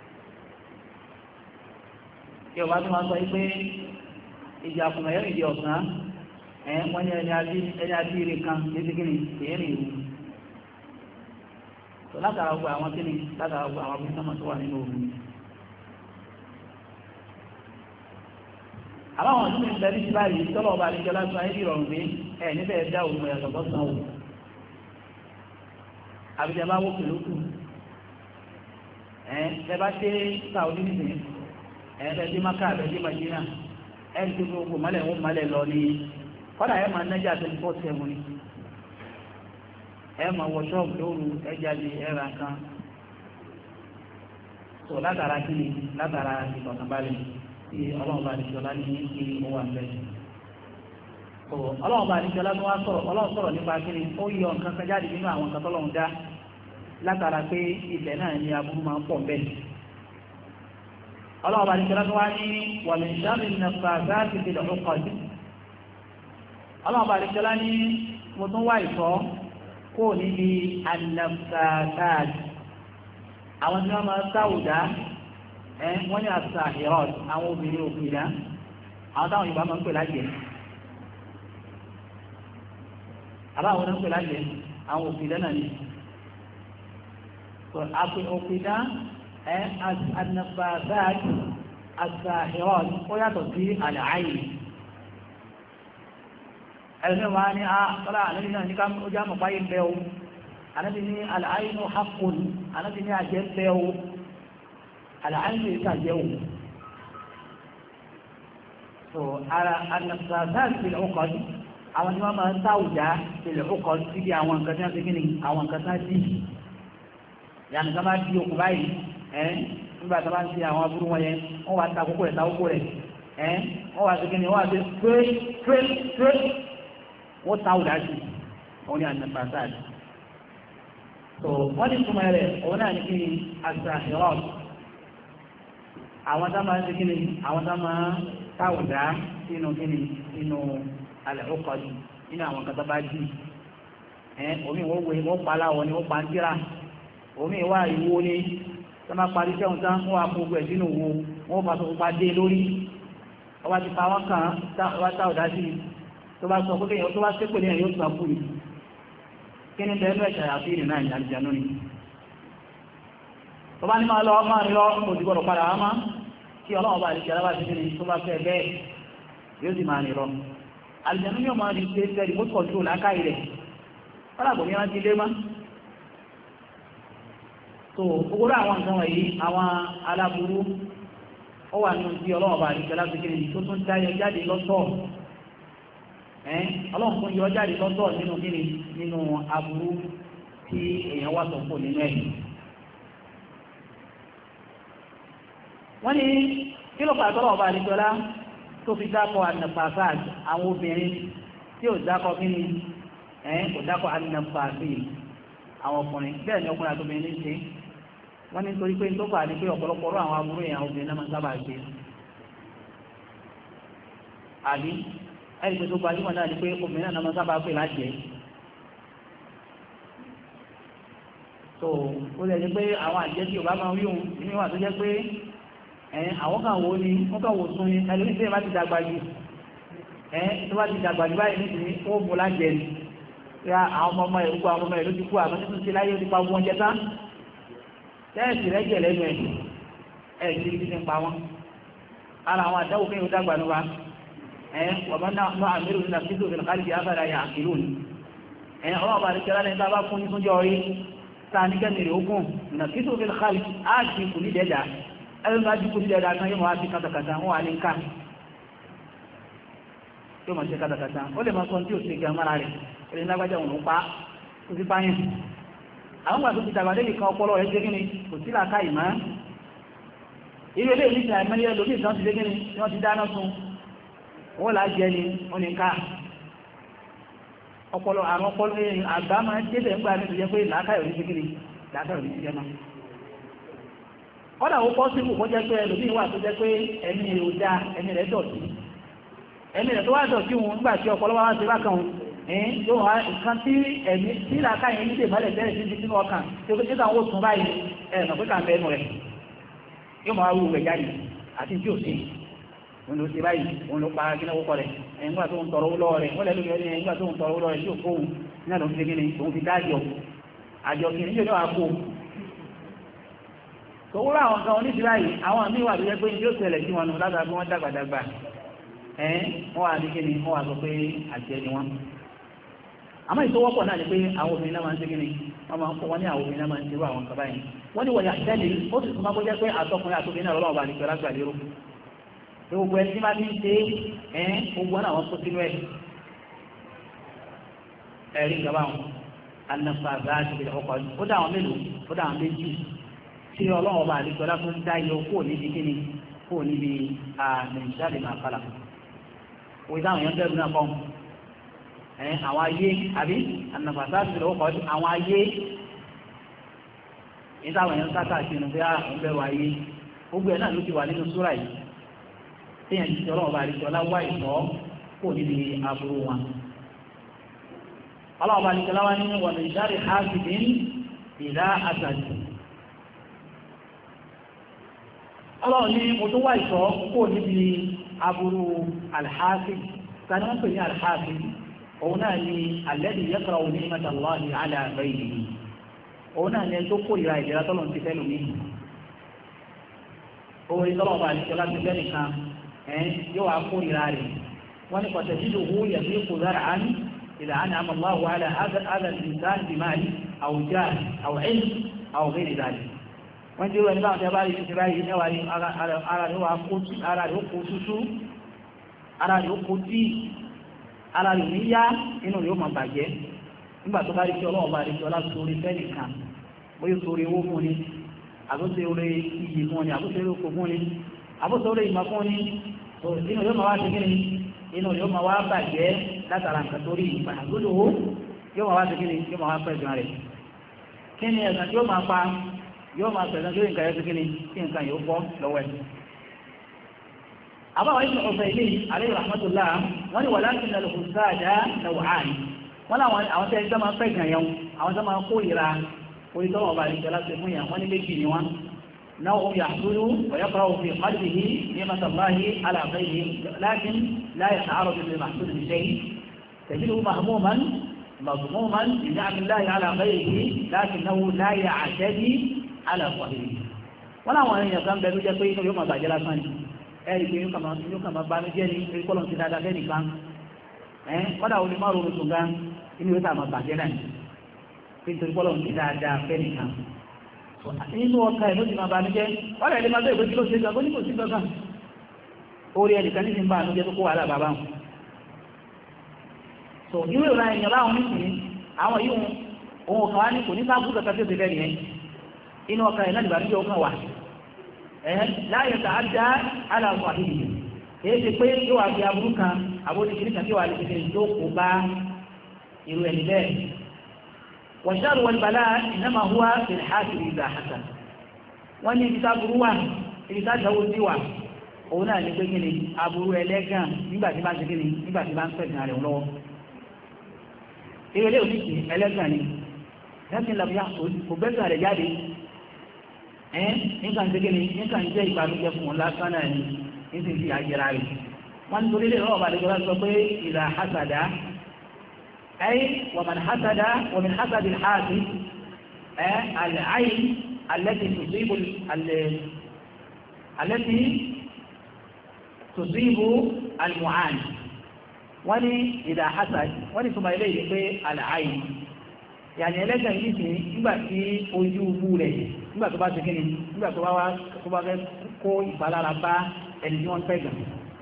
yorùbá tó máa ń sọ pé ìjà àkùnà yẹn ìdí ọ̀sán wọ́n ní ẹni adíire kan létí kíni èyí rìn ìlú tó látara gbogbo àwọn kíni látara gbogbo àwọn abúlé tó wà nínú òru. àwọn ọdún mi ń bẹ ní báyìí tọ́lọ̀ ọba àdéjọ lásán ayé ìrọ̀rùn pé níbẹ̀ dá òun ẹ̀yà tọ̀tọ̀ san wò àbíjà bá wó kìlókù ẹ bá dé Saudi nìyẹn ẹ dé Maka ẹ dé Madina ẹni tó gbogbo mọ́lẹ̀ wọn mọ́lẹ̀ lọ ní kọ́dà ẹ máa nájà 24/7 ni ẹ máa wọ ṣọ́ọ̀bù lóru ẹ jáde ẹ ra kan tó látara kí ni látara ìtọ̀kànbalẹ̀ tí ọlọ́run bá àdìsọ́lá ní kí ó wà bẹ́ẹ̀. tó ọlọ́run bá àdìsọ́lá tó wá sọ̀rọ̀ ọlọ́run sọ̀rọ̀ nípa kí ni ó yọ nǹkan kan jáde nínú àwọn nǹkan tọ́lọ́run dá látara pé ibẹ̀ náà ni aburú máa ń pọ̀ bẹ́ẹ̀. ọlọ́run bá àdìsọ́lá tó wá ní wàmí ìṣàmì nàfàzáàtì fil uqad. ọlọ́run bá àdìsọ́lá ní mo tún wá ìfọ́ kó níbi an-nafāthāt àwọn tí wọ́n máa sáwùdá wọ́n ní as-sāhirāt àwọn obìnrin òkúta àwọn táwọn Yorùbá máa ń pè lájẹ́ àbáwọn náà ń pè lájẹ́ àwọn òkúta náà ni òkúta an-nafāthāt as-sāhirāt ó yàtọ̀ sí al-'ayn ẹ̀lẹ́mẹ́ wá ní àtọ́lá ànábì náà ní ká ó já mọ̀ báyé bẹ́ o ànábì ní al-'aynu haqqun ànábì ní àjẹ́ bẹ́ o al-'aynu ìsàjẹ́ o so ara an-nafāthāt fil 'uqad àwọn tí wọ́n máa ń táwùjá fil 'uqad síbi àwọn nǹkan tí wọ́n ti kí ni àwọn nǹkan tí wọ́n dì yàní ká máa di okùn báyìí nígbà tí wọ́n bá ń ṣe àwọn aburú wọn yẹn wọ́n wá ta kókó rẹ̀ wọ́n wá sí kí ni wọ́n wá sí pé wọ́n táwùdá sí òun ni an-nafāthāt so wọ́n ní túnmọ̀ rẹ̀ òun náà ní kí ni as-sāhirāt àwọn tá máa ń ṣe kí ni àwọn tá máa táwùdá sínú kí ni sínú al-uqad nínú àwọn kan tó bá dì omi wọ́n wé wọ́n pa aláwọ̀ ni wọ́n pa ń tíra omi wá ìwo ni tó máa parí sẹ́wọ̀n tán wọ́n wá kó gbẹ̀ sínú wo wọ́n bá tó pa dé lórí ọba ti pa wọ́n kàn wá táwùdá sí tó bá sọ pé kéèyàn tó bá sépè ní ẹ̀yọ́ tó kú ni kí ni bẹ́ẹ̀ bẹ́ẹ̀ ṣàyàfi ìrìn náà àlùjànnú ni tó bá ní máa lọ máa rí lọ kò sí gbọdọ̀ padà wá má kí ọlọ́run bá àlùjànnú bá ti fi ní tó bá fẹ́ bẹ́ẹ̀ yóò sì máa rí lọ àlùjànnú yóò máa rí pé fẹ́ remote control lákàyè rẹ̀ wọ́n àgbò ní wọ́n ti lé má tó owó àwọn nǹkan wọ̀nyí àwọn aláburú ó wà nínú tí ọlọ́run bá àlùjànnú láti fi ní tó tún dáyọ jáde lọ́tọ̀ ọlọ́run fún yọ jáde lọ́tọ̀ nínú kíni nínú aburú tí èèyàn wà sọ fún nínú ẹ̀yìn wọ́n ní kí ló fà tọ́lọ̀ ọba àdìjọlá tó fi dákọ̀ an-nafāthāt àwọn obìnrin tí ò dákọ̀ kíni kò dákọ̀ an-nafāthīn àwọn ọkùnrin bẹ́ẹ̀ ni ọkùnrin àtòbìnrin ní ṣe wọ́n ní torí pé tó fà ní pé ọ̀pọ̀lọpọ̀ àwọn aburú èèyàn obìnrin náà máa ń sábà ṣe àbí ẹni pé tó gbajúmọ̀ náà ni pé obìnrin náà máa sábà pè lájẹ́ tó ó lè jẹ́ pé àwọn àjẹ́ tí ò bá máa rí òun nínú wà tó jẹ́ pé àwọn kan wo ni wọ́n kàn wò sún ni ẹlòmí tí bá ti dàgbà jù tó bá ti dàgbà jù báyìí nítorí ó bò lájẹ́ ni pé àwọn ọmọ ẹ̀ gbogbo àwọn ọmọ ẹ̀ ló ti kú àmọ́ títún sí láyé ó ti pa wọn jẹ tán tẹ́ẹ̀sì rẹ̀ jẹ̀ lẹ́nu ẹ̀ ti ti pa wọn ara àwọn àdáwò kéèyàn dàgbà nípa ومن نعمره نفسه في الخلق أفلا يعقلون الله بارك لنا إذا بقى كوني سنجوري ثاني كان يريكم نفسه في الخلق آجي كوني ديدا ألم آجي كوني ديدا كان يوم آجي كتا كتا هو عليك يوم آجي كتا كتا ولي ما كنتي أسيك أمر عليك إذن نبجا ونقع كنتي باين àwọn gbàtó ti dàgbà lẹ́yìn kan ọpọlọ rẹ̀ jẹ́ gíní kò sí làákà ìmọ̀ irú ilé ìlú ìsìnà ìmọ̀lẹ́ lórí ìsàn ti jẹ́ gíní tí wọ́n ti dáná sun wọ́n là jẹ́ ni wọ́n ní ká ọpọlọ àwọn ọpọlọ àgbà máa ń tẹ́lẹ̀ ń gbà ní ìjẹ́ pé làákàyọ̀ ní síkiri làákàyọ̀ ní síkiri máa kọ́dà ó pọ́ sí ìwò kọ́ jẹ́ pé ẹlòmíì wà tó jẹ́ pé ẹ̀mí rẹ̀ ò dá ẹ̀mí rẹ̀ dọ̀tí ẹ̀mí rẹ̀ tó wá dọ̀tí òun nígbà tí ọpọlọ wá ti bá kan yóò wá nǹkan tí ẹ̀mí tí làákàyọ̀ ní lè balẹ̀ bẹ̀rẹ̀ sí sínú ọkàn tí ó kéka ó tún báyìí ẹ̀nà pé kà ń bẹ́ẹ̀ nù rẹ̀ yóò máa rú rẹ̀ jáde àti tí ò sí òun ló ti báyìí òun ló pa gíná wọ́pọ̀ rẹ̀ ẹ̀ngbà tó ń tọrọ owó rẹ̀ wọ́n lẹ́nu rẹ̀ ẹ̀ngbà tó ń tọrọ owó rẹ̀ tí ò kóhun náà ló ń fi gíní òun fi dájọ́ àjọ kìíní yóò náà kó tòwúrọ̀ àwọn kan oníṣìí báyìí àwọn àmì wà tó jẹ́ pé yóò tẹ̀lẹ̀ sí wọn nù látara bí wọ́n dàgbàdàgbà wọ́n wà ní kíni wọ́n wà sọ pé àjẹ́ ni wọ́n àmọ́ ìtọ́wọ́pọ̀ náà ni pé àwọn obìnrin náà máa ń ṣe kíni wọ́n máa ń kọ́ wọ́n ní àwọn obìnrin náà máa ń ṣe àwọn nǹkan báyìí wọ́n ní wọ̀nyà tẹ́lẹ̀ ó sì túnmọ́ jẹ́ pé àtọkùnrin àtobìnrin náà lọ́wọ́ bá ní pẹ̀lú àgbà lérò gbogbo ẹni tí máa ti ń ṣe gbogbo náà wọ́n kó sínú ẹ̀ ẹ̀rí ìjọba wọn anafàgbà àti ìbílẹ̀ ọkọ̀ ó dá àwọn mélòó ó dá àwọn méjì tí ọlọ́run ọba àdìsọ́lá tó ń dá yọ kó níbi kíni kó níbi àmìjáde máa kálà òwe táwọn èèyàn bẹ̀rù náà kọ́ àwọn ayé àbí anafàgbà àti ìbílẹ̀ ọkọ̀ àwọn ayé ní táwọn èèyàn sáta ìṣẹ̀nù pé àwọn bẹ̀rù ayé gbogbo ẹ̀ náà ló ti wà nínú súrà yìí téèyàn ti ọlọ́run ọba àdìsọ́lá wá ìtọ́ kó níbi aburú wọn. Allah bá nìkan láwá nínú wọ̀n ìṣàrí hasidin ìdá àtàjù. Allah ní mo tó wá ìṣọ́ kó níbi aburú alhasid tani wọ́n pè ní alhasid òun náà ni alladhi yakra'u ni'mata Allahi ala ghayrihi òun náà ni ẹni tó kó ìra ìdíra tọ́lọ̀ ti fẹ́ lómi orí tọ́lọ̀ bá nìkan láti fẹ́ nìkan yóò wá kó ìra rẹ̀ wọ́n ní qatajiduhu yabiqu zar'an إذا أنعم الله على هذا الإنسان بمال أو جاه أو علم أو غير ذلك wọ́n tí ó ẹni báwọn tẹ́ bá rí ní báyìí níwà ní ara rẹ̀ ó kó súsú ara rẹ̀ ó kó tí ara rẹ̀ ní yá inú rẹ̀ ó máa bàjẹ́ nígbà tó bá rí kí ọlọ́wọ́ bá rí kí ọlá sórí fẹ́ẹ̀lì kan bóyá sórí owó fún ni àbóṣe orí iyì fún ni àbóṣe orí oko fún ni àbóṣe orí ìmọ̀ fún ni inú rẹ̀ ó máa wá ṣe kí ni inú yóò máa wá bàjẹ́ látara nǹkan tó rí ìpàdà gbódò ó yóò máa wá sí kíni yóò máa wá pẹ̀sùn rẹ̀ kí ni ẹ̀sàn tí ó máa pa yóò máa pẹ̀sùn tó nǹkan yóò sí kíni kí nǹkan yóò bọ́ lọ́wọ́ ẹ̀. àbáwọ̀ ìṣẹ̀ ọ̀fẹ́ ilé alayhi rahmatullah wọ́n ní walakin al-husada naw'an wọ́n láwọn àwọn tẹ́ ẹjọ́ máa pẹ̀sùn yẹn àwọn tó máa kó ìra orí tọ́wọ́ ọba àríkẹ́ láti fún yàn wọ́n ní méjì ni wọ́n نوع يحصل ويقرأ في قلبه نعمة الله على غيره لكن لا يتعرض للمحصول بشيء تجده مهموما مضموما بنعم الله على غيره لكنه لا يعتدي على صاحبه ولا هو أن يقام بلوجة كويس يوم بعد لسان ẹ̀rì pé yóò kàmà bá ní jẹ́ ní ìkọlọ̀ ti dáadáa fẹ́ nìkan kọ́dà olè márùn ún tún gan inú yóò tàà bàjẹ́ náà nítorí kọ́lọ̀ ti dáadáa fẹ́ nìkan nínú ọkà ìlú ti máa bá ní jẹ́ wọ́n lè máa bẹ́ẹ̀ pé kí ló ṣe gbogbo ní kò sí gbọ́gán orí ẹnìkan ní ti ń bá ní jẹ́ tó kó wà lábàá bá wọn so irú ìrora èèyàn láwọn nísìnyí àwọn yìí ohun kan wá ní kò ní sáàbù kẹta tí ó ti bẹ́ẹ̀ nìyẹn inú ọkà ẹ̀ náà nígbà níjẹ́ ọkàn wà láyé ta á dá aláàbò àdìyí èyí ti pé yóò wá fi aburú kan àbójúkiri kan tí wà lè fi tó kó bá irú ẹni bẹ́ẹ̀ wọ̀ṣàrù wọn bàlá ìnáma huwa fìlhásìrì ìgbà hasan wọ́n ní ibi táburú wà ibi tájáwó sí wà òun náà ní pé kí ni aburú ẹlẹ́gàn nígbàtí bá ń ṣe kí ni nígbàtí bá ń pẹ̀sìn rẹ̀ lọ́wọ́ ìrẹ̀lẹ̀ òní kì ẹlẹ́gàn ni lẹ́sìn làbíyá kò gbẹ́sìn rẹ̀ jáde nígbà ń ṣe kí ni nígbà ń jẹ́ ìbànújẹ́ fún un lásán náà ni ní ti fi àjẹrà rẹ̀ wọ́n ní torí lè rọ́ọ̀ bàdé sọ pé ìlà hasada أي ومن حسد الحاسد العين التي تصيب المعاني ولي إذا حسد ولي ثم إليه في العين يعني ẹlẹ́gàn yìí sí nígbà tí ojú bú rẹ̀ nígbà tó bá ṣe kíni nígbà tó bá fẹ́ kó ìpalára bá ẹni tí wọ́n fẹ́ gàn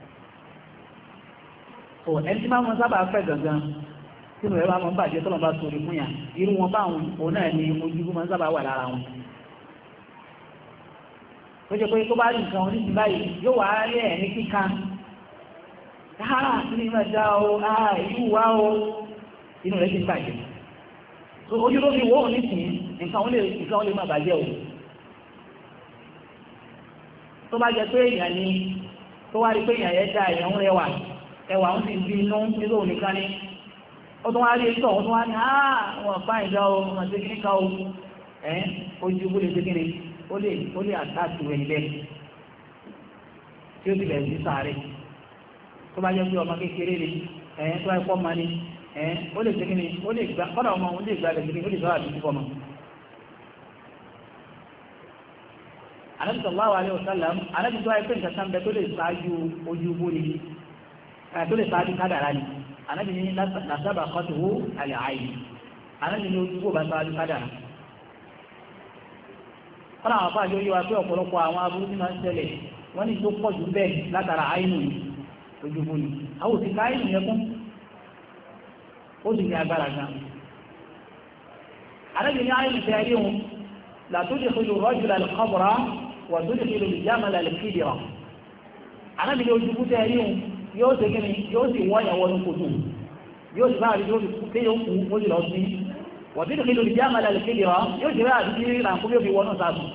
so ẹni tí máa ń sábà fẹ́ gangan sínú ẹ̀rọ àwọn bàjẹ́ tọ́lọ̀ bá sórí fún yà irú wọn bá òun náà ni ojúgbó máa ń sábà wà lára wọn ó jẹ́ pé tó bá rí nǹkan oníṣì báyìí yóò wá rí ẹ̀ ní kíkà ní ìmọ̀ dá o ìlú wá o inú rẹ̀ ti ń bàjẹ́ ojú ló fi wọ́n nísìnyí nǹkan ó lè má bàjẹ́ o tó bá jẹ́ pé èèyàn ni tó wá rí pé èèyàn yẹn dá èèyàn ń rẹwà ẹwà ń sì ń bí inú nílò nìkan ni ó tún wá rí ẹ̀tọ́ ó tún wá ní àwọn àpá ìdá ohun àti kíníkà ohun ojú bó lè ṣe kíni ó lè àtàkì rẹ̀ níbẹ̀ tí ó ti bẹ̀rẹ̀ sí sáré tó bá jẹ́ pé ọmọ kékeré ni tó bá kọ́ ma ni ó lè ṣe kíni ó lè gbá kọ́nà ọmọ ó lè gbá lẹ̀ kíni ó lè sọ́ra àdúgbò ọmọ. Ànábì sallallahu alaihi wasallam Ànábì tó wáyé pé nǹkan kan bẹ tó lè ṣáájú ojú bó ni tó lè ṣáájú kádàrá ni Ànábì ní nasaba kọ́tùwó àlẹ́ àyè Ànábì ní ojú bó bá ṣáájú kádàrá wọ́n àwọn afáàjọ yíwa pé ọ̀pọ̀lọpọ̀ àwọn aburú tí máa ń ṣẹlẹ̀ wọ́n ní tó pọ̀ jù bẹ́ẹ̀ látara àìnù ojúbú ni àwọn òsì ká àìnù yẹn kún ó sì ní agbára gan arábìnrin àìnù tẹ́ ayé wọn làtúndì pẹ̀lú rọ́jù lálùkọ́bùrá wà tó lè pẹ̀lú ìjámà lálùkídìrà arábìnrin ojúbú tẹ́ ayé wọn yóò ṣe kí ni yóò sì wọ́n yàwó ní kòtò yóò sì bá àdúgbò pé yóò kú ó sì lọ sí wà tó lè pẹ̀lú ìjámà lálùkídìrà yóò sì bá àdúgbò ràǹkúmí òbí wọnú sáàtù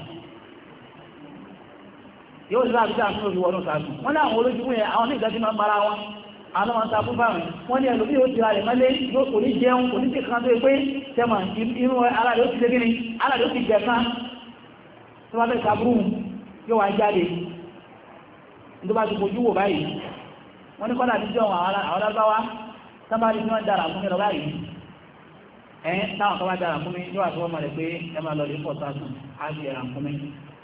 yóò sì bá àdúgbò ràǹkúmí òbí wọnú sáàtù wọ́n ní àwọn olójúbú yẹn àwọn ní ìdájí máa ń para wọn àwọn ọmọ ta fún báwọn wọ́n ní ẹlòmí yóò ti ra rẹ̀ mọ́lé yóò kò ní jẹun kò ní sí kan tó pé tẹ́mà inú ara rẹ̀ ó ti lé gíní ara rẹ̀ ó ti jẹ̀ká tó bá fẹ́ sàbúrú yóò wá jáde tó bá ti fojú wò báyìí wọ́n ní kọ́nà àtijọ́ àwọn lábáwá sábàrí tí wọ́n dára fún mi lọ báyìí táwọn kan bá dára fún mi yóò wá sọ ọmọ rẹ̀ pé ẹ máa lọ lè pọ̀ sásùn á di ẹ̀rà fún mi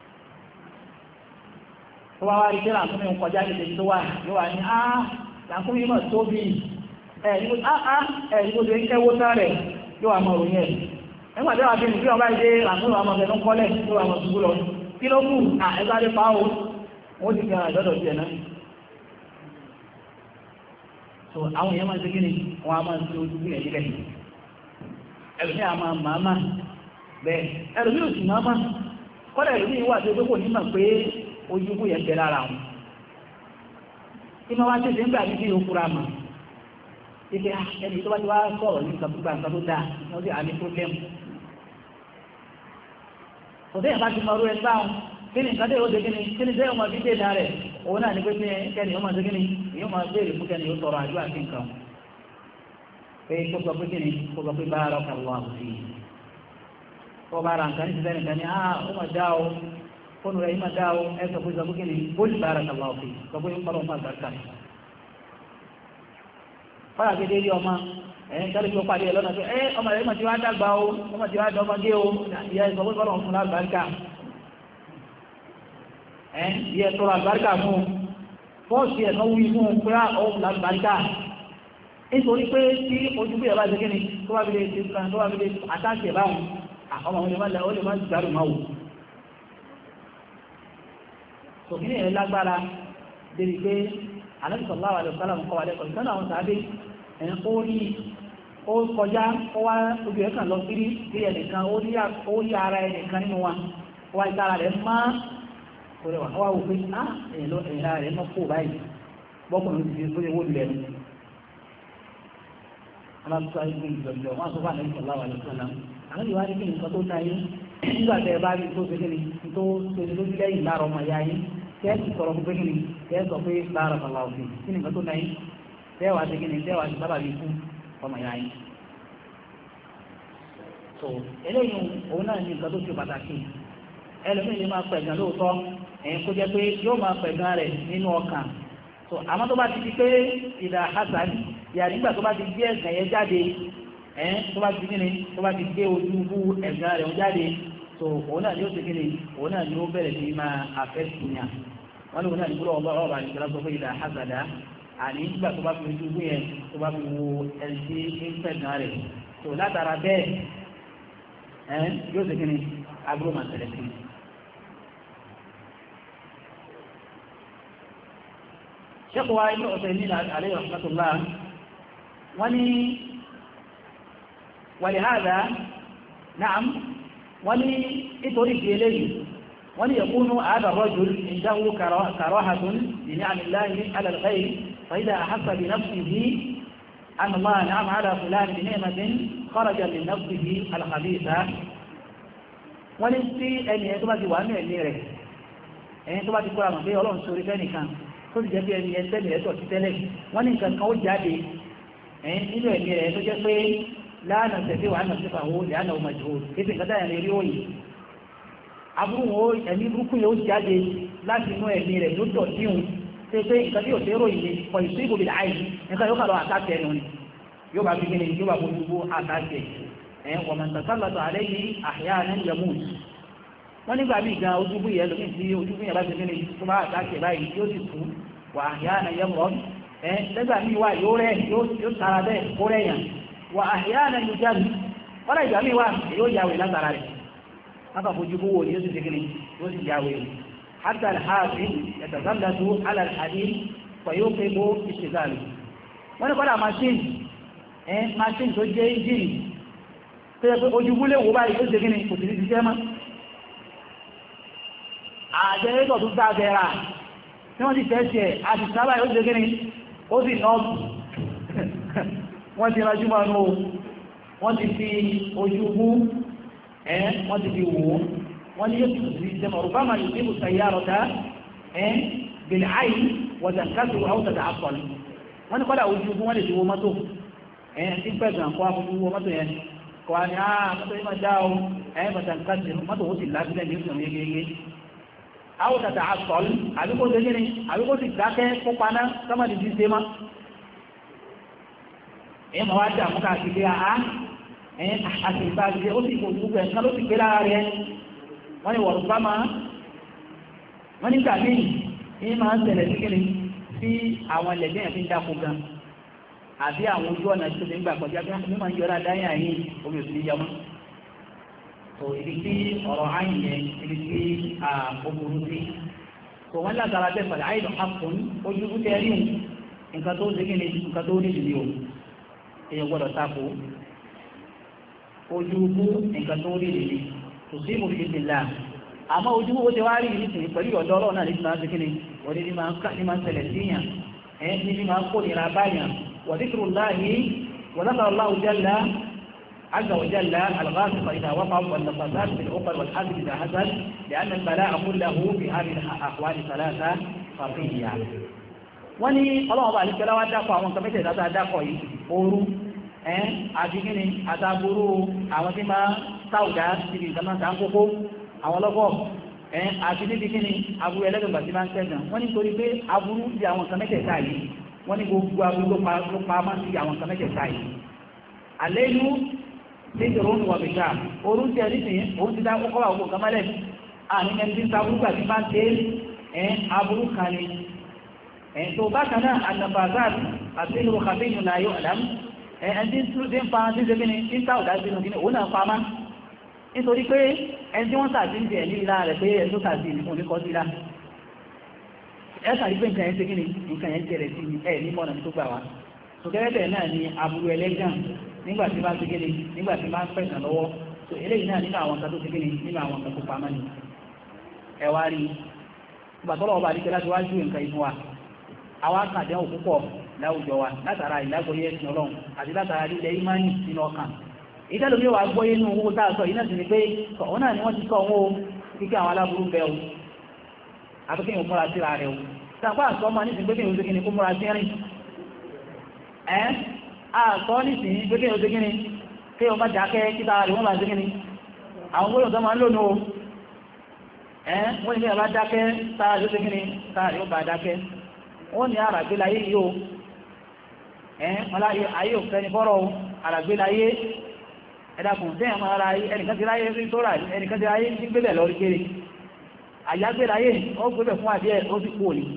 tó bá wá rí tẹ́lá fún mi kọjá ìdèjì tó wà yóò wá ní làkúnmí mọ̀ tó bí ẹ̀ẹ́dìbò tó ń kẹwó sáré yóò wà mọ̀ òrùn yẹn nígbàtí wà bí nìbí ọba ìdé làkúnmí ọmọ ọ̀fẹ́ ló ń kọ́lẹ̀ yóò wà mọ̀ ṣubú lọ kí ló kù ẹgbàdé pàáwó wọ́n ti fi hàn ìdọ́dọ̀ sí ẹ̀ náà so àwọn èèyàn máa ń ṣe kí ni wọ́n á máa ń ṣe ojú bí ẹ̀yí bẹ́ẹ̀ ẹlòmí a máa máa bẹ́ẹ̀ ẹlòmí ò sì máa kọ́lẹ̀ ẹlòmí wà tó gbé kò ní mọ̀ pé ojú bí ẹ̀ bẹ́ lára wọn ìmọ̀ wá tẹ́sẹ̀ ń gbà ní kí o kúra mọ̀ ike ẹni tó bá ti wá sọ̀rọ̀ ní nǹkan tó dáa wọ́n sì àní pọ́blẹ́mù kò tẹ́yìn bá ti mọ̀ ọrú ẹgbẹ́ àwọn kí ni nǹkan tẹ́ ó dégíní kí ni tẹ́yìn ọmọ bídé náà rẹ̀ òun náà ní pé kẹ́ni ọmọ dégíní èyí máa béèrè fún kẹ́ni ó tọrọ àdúrà sí nǹkan pé kó sọ pé kíni kó sọ pé báárọ̀ kàwọ́ àwùjọ kó bá ra nǹkan ní ti fẹ́ nìkan ní ó mà dá o fóònù rẹ̀ yìí máa dá o ẹ sọ pé sọ pé kí ni ó lè bára kàlá òfin sọ pé kọ́lọ̀ ń bá àgbàkà fọ́nà kéde rí ọmọ ẹ̀yìn tẹ́lẹ̀ tí ó pàdé ẹ̀ lọ́nà pé ọmọ rẹ̀ máa ti wá dàgbà o ọmọ ti wá dọ́gbọ́n gé o ìyá ẹ̀ sọ pé kọ́lọ̀ ń fún lágbàkà ìyá ẹ̀ tọrọ àgbàkà fún fọ́ọ̀sì ẹ̀ náà wí fún pé ọ̀hún lágbàkà nítorí pé tí ojú bí ẹ̀ bá ṣe kí ni tó bá fi lè àtàkì ẹ̀ báwọn ọmọ ó lè má gbàrú máa wò tòkí ní ẹ̀ lágbára débi pé Ànábì sallallahu alaihi wasallam kọ́ wà lẹ́kọ̀ọ́ ìtọ́nà àwọn sàábé ó kọjá ó wá ojú ẹ̀ kàn lọ sí ẹnìkan ó rí ara ẹnìkan nínú wa ó wá ìtara rẹ̀ má kò rẹwà ó wá wò pé ẹ̀yìn ara rẹ̀ mọ́ kó báyìí bọ́kùnrin ti fi owó lẹ̀ nù alábùsọ ayélujára ìjọjọ wọn àtúbà Ànábì sallallahu alaihi wasallam àwọn ìwà ní kí nǹkan tó ta yín nígbà tẹ́ ẹ bá rí tó ṣe kí ni tó ṣe lójú lẹ́yìn láàrọ̀ ọmọ ìyá yín kẹ́ẹ̀sì sọ̀rọ̀ fún pé kí ni kẹ́ẹ̀ sọ pé láàrọ̀ kàlà òfin kí ni nǹkan tó náà yín tẹ́wàá ṣe kí ni tẹ́wàá ṣe sábà bí fún ọmọ ìyá yín. so eléyìí òun náà ní nǹkan tó ṣe pàtàkì ẹlòmíì lè máa pẹ̀gàn lóòótọ́ ẹ̀yìn kó jẹ́ pé yóò máa pẹ̀gàn rẹ̀ nínú ọkàn so àmọ́ tó bá ti di pé ìdá hasan yà nígbà tó bá ti gbé ẹ̀gàn yẹn jáde tó bá ti kíni tó bá ti gbé ojú bú ẹ̀gàn rẹ̀ jáde so òun náà ni ó ti kíni òun náà ni ó bẹ̀rẹ̀ sí máa àfẹ́ sùnyà wọ́n ní òun náà ní gbọ́dọ̀ ọba àdìsọ́lá sọ pé ìdá hasada àní nígbà tó bá fi ojú bú yẹn tó bá fi wo ẹni tí ń fẹ̀gàn rẹ̀ so látara bẹ́ẹ̀ yóò ti kíni agbóró máa tẹ̀lé sí i. Sheikh wa Ibn Uthaymeen alayhi rahmatullah wọ́n ní ولهذا نعم ولي إطريق إليه وليكون هذا الرجل عنده كراهة لنعم الله على الغير فإذا أحس بنفسه أن الله نعم على فلان بنعمة خرج من نفسه الخبيثة ولسي أن يتبع وأمي الميرك أن يتبع كل ما فيه الله سوري فاني كان كل جبي أن ينتمي يتوى تتلك وأن كان قول جابي إنه الميرك يتوى لا نستطيع أن نصفه لأنه مجهول إذن كذا يعني ريوي àbúrò ẹ̀mí burúkú yóò jáde láti inú ẹ̀mí rẹ̀ yóò tọ̀ síhun tí pé nǹkan tí yóò tẹ́ ròyìn ní pọ̀ ìsú ìbò bìí àìsí nǹkan yóò kàlọ́ àtàkì ẹnu ni yóò bá fi gíní yóò bá bó gbogbo àtàkì wọ̀n mọ̀ tàbátọ̀ alẹ́ yìí àyà náà yẹmú wọ́n nígbà míì gan ojúbú yẹn lómi tí ojúbú yẹn bá ti gíní tó bá àtàkì báyìí yóò sì kú wà àyà náà yẹmú rọ́ lẹ́gbà míì wà yóò rẹ̀ yóò tara bẹ́ẹ̀ kó rẹ̀ yàn wà àyà náà yóò jáde wọ́n láì gbà míì wà yóò yàwé látara rẹ̀ látàfojú kówó ni yóò sì dégínì yóò sì yáwé hatta al-hafiz yatazallatu ala al-hadith fayuqibu ishtigalu wọ́n ní kọ́dà machine tó jẹ́ engine tó yẹ pé ojú wúlé wò báyìí yóò dégínì kò sì ní ti jẹ́ mọ́ àjẹ́rẹ́tọ̀ tó gbá gẹ́ra tí wọ́n ti tẹ́sí ẹ̀ àti sábà yóò dégínì ó sì nọ́ọ̀bù wọ́n ti rájú máa nù wọ́n ti fi ojú wú wọ́n ti fi wò ó wọ́n ní yóò ti fi jẹmọ̀ rúbá máa yóò tíbù sayyarata bèèrè àì wọ̀dàkásù àwùtàdà àpọ̀lù wọ́n ní kọ́dà ojú wú wọ́n lè fi wo mọ́tò tí pẹ̀gàn kọ́ àfojú wo mọ́tò yẹn kọ́ ni mọ́tò yìí máa dá o wọ̀dàkásù mọ́tò ó sì lábílẹ̀ ní ìsìn yégéyégé àwùtàdà àpọ̀lù àbíkó ṣe gíní àbíkó sì dákẹ́ kó paná sọ́mọ́dì ti ṣe má èyí máa wá dà mú káàkiri àti ìbáṣe ó sì kò gbogbo ẹ̀kan ló sì pé lára rẹ̀ wọ́n ni wọ̀rọ̀ bá máa wọ́n nígbà míì ní máa ń ṣẹlẹ̀ sí kíni sí àwọn ẹlẹ́gbẹ̀ẹ́ fi ń dákú gan àbí àwọn ojú ọ̀nà tó ti ń gbà kọjá bí wọ́n máa ń yọra dáyà yìí omi òsì ní yamọ́ tó ibi tí ọ̀rọ̀ àyìn yẹn ibi tí ogun sí tó wọ́n látara bẹ́ẹ̀ pẹ̀lú àìdùn hapun ojú kúkẹ́ rí nǹkan tó ń ṣe kíni nǹkan tó ní ìdílé o èèyàn gbọ́dọ̀ tako ojú bú nǹkan tó rí nìyí tó sí mú fi ìlà àmọ́ ojú bú ó ti wá rí nìyí pẹ̀lú ọ̀dọ́ ọlọ́run náà ní máa ń sekínì wọ́n ní máa ń ṣẹlẹ̀ síyàn ní máa ń kó nira báyàn wa dhikrullahi wa dhakara Allahu jalla azza wa jalla al-ghasiqa idha waqa wal-nafasat fil-uqad wal-hazl idha hazal li'anna al-bala'a kullahu fi hadhihi al-ahwal thalatha khafiyya wọ́n ní ọlọ́run bá àlùkẹ́lá wá dákọ̀ àwọn nǹkan mẹ́tẹ̀ẹ̀ta tá a dákọ̀ yìí ooru àti kíni àtàbúrú àwọn tí máa sáùdá síbi ìdámá sáńkókó àwọn ọlọ́gọ́ àti níbi kíni aburú ẹlẹ́gbẹ̀gbà tí máa ń tẹ́gàn wọ́n ní torí pé aburú sí àwọn nǹkan mẹ́tẹ̀ẹ̀ta yìí wọ́n ní gbogbo aburú ló pa máa sí àwọn nǹkan mẹ́tẹ̀ẹ̀ta yìí àlẹ́lú nítorí òun wà bìtà ooru ti ẹni sìn òun ti dá kọ́kọ́ wà gbogbo kamalẹ̀ àní ẹni tí ń sa aburú gbà tí máa ń tẹ́ aburú kan ni tó bákan náà ànàbàzàt àti ìlú kàbíyàn náà yóò àdám ẹni tí ń fa tí ṣe gíní tí ń táwùdá sínú gíní òun náà pamá nítorí pé ẹni tí wọ́n tàbí ń jẹ ní ìlà rẹ̀ pé ẹni tó tàbí oníkọ́ sí ilá ẹ́sà rí pé nǹkan yẹn ṣe gíní nǹkan yẹn jẹrẹ sí ẹ̀ ní mọ́nà tó gbà wá tó gẹ́gẹ́ náà ni aburú ẹlẹ́gàn nígbà tí máa ń ṣe gíní nígbà tí máa ń pẹ̀sàn lọ́wọ́ tó eléyìí náà nínú àwọn nǹkan tó ṣe gíní nínú àwọn nǹkan tó pamọ́ ni ẹ wá rí ìgbà tọ́lọ́ ọba àdìkẹ́ láti wájú nǹkan ìfún wa àwọn akàdẹ́wò púpọ̀ láwùjọ wa látara ìlágbóyé ẹ̀sìn ọlọ́run àti látara lílẹ̀ ìmáyìn nínú ọkàn ìtẹ́lómi wà gbóyé inú owó tàà sọ iná sí ni pé ọ̀hún náà ni wọ́n ti sọ owó kíkẹ́ àwọn aláburú bẹ́ o àtúkẹ́ ìwọ̀n múra síra rẹ̀ o tàbí àsọ ma nísìn pé kí ìwọ̀n síkíní kó múra sí rìn àsọ nísìn pé kí ìwọ̀n síkíní kí ìwọ̀n bá dákẹ́ kíta rẹ̀ wọ́n máa síkíní àwọn gbóyò tó máa ń lónú o wọ́n ní bá dákẹ́ sára rẹ̀ síkíní sára rẹ̀ ó bá dákẹ́ wọ́n ní àràgbélayé yìí o wọ́n láyé ayé òfẹ́ni fọ́rọ̀ àràgbélayé ẹ̀dàkùn tí ẹ̀mọ́ ara ẹnìkan ti ráyé rí tó rà ẹnìkan ti ráyé ní gbébẹ̀ lórí kéré àyágbélayé ó gbébẹ̀ fún àdíẹ̀ ó sì kú òní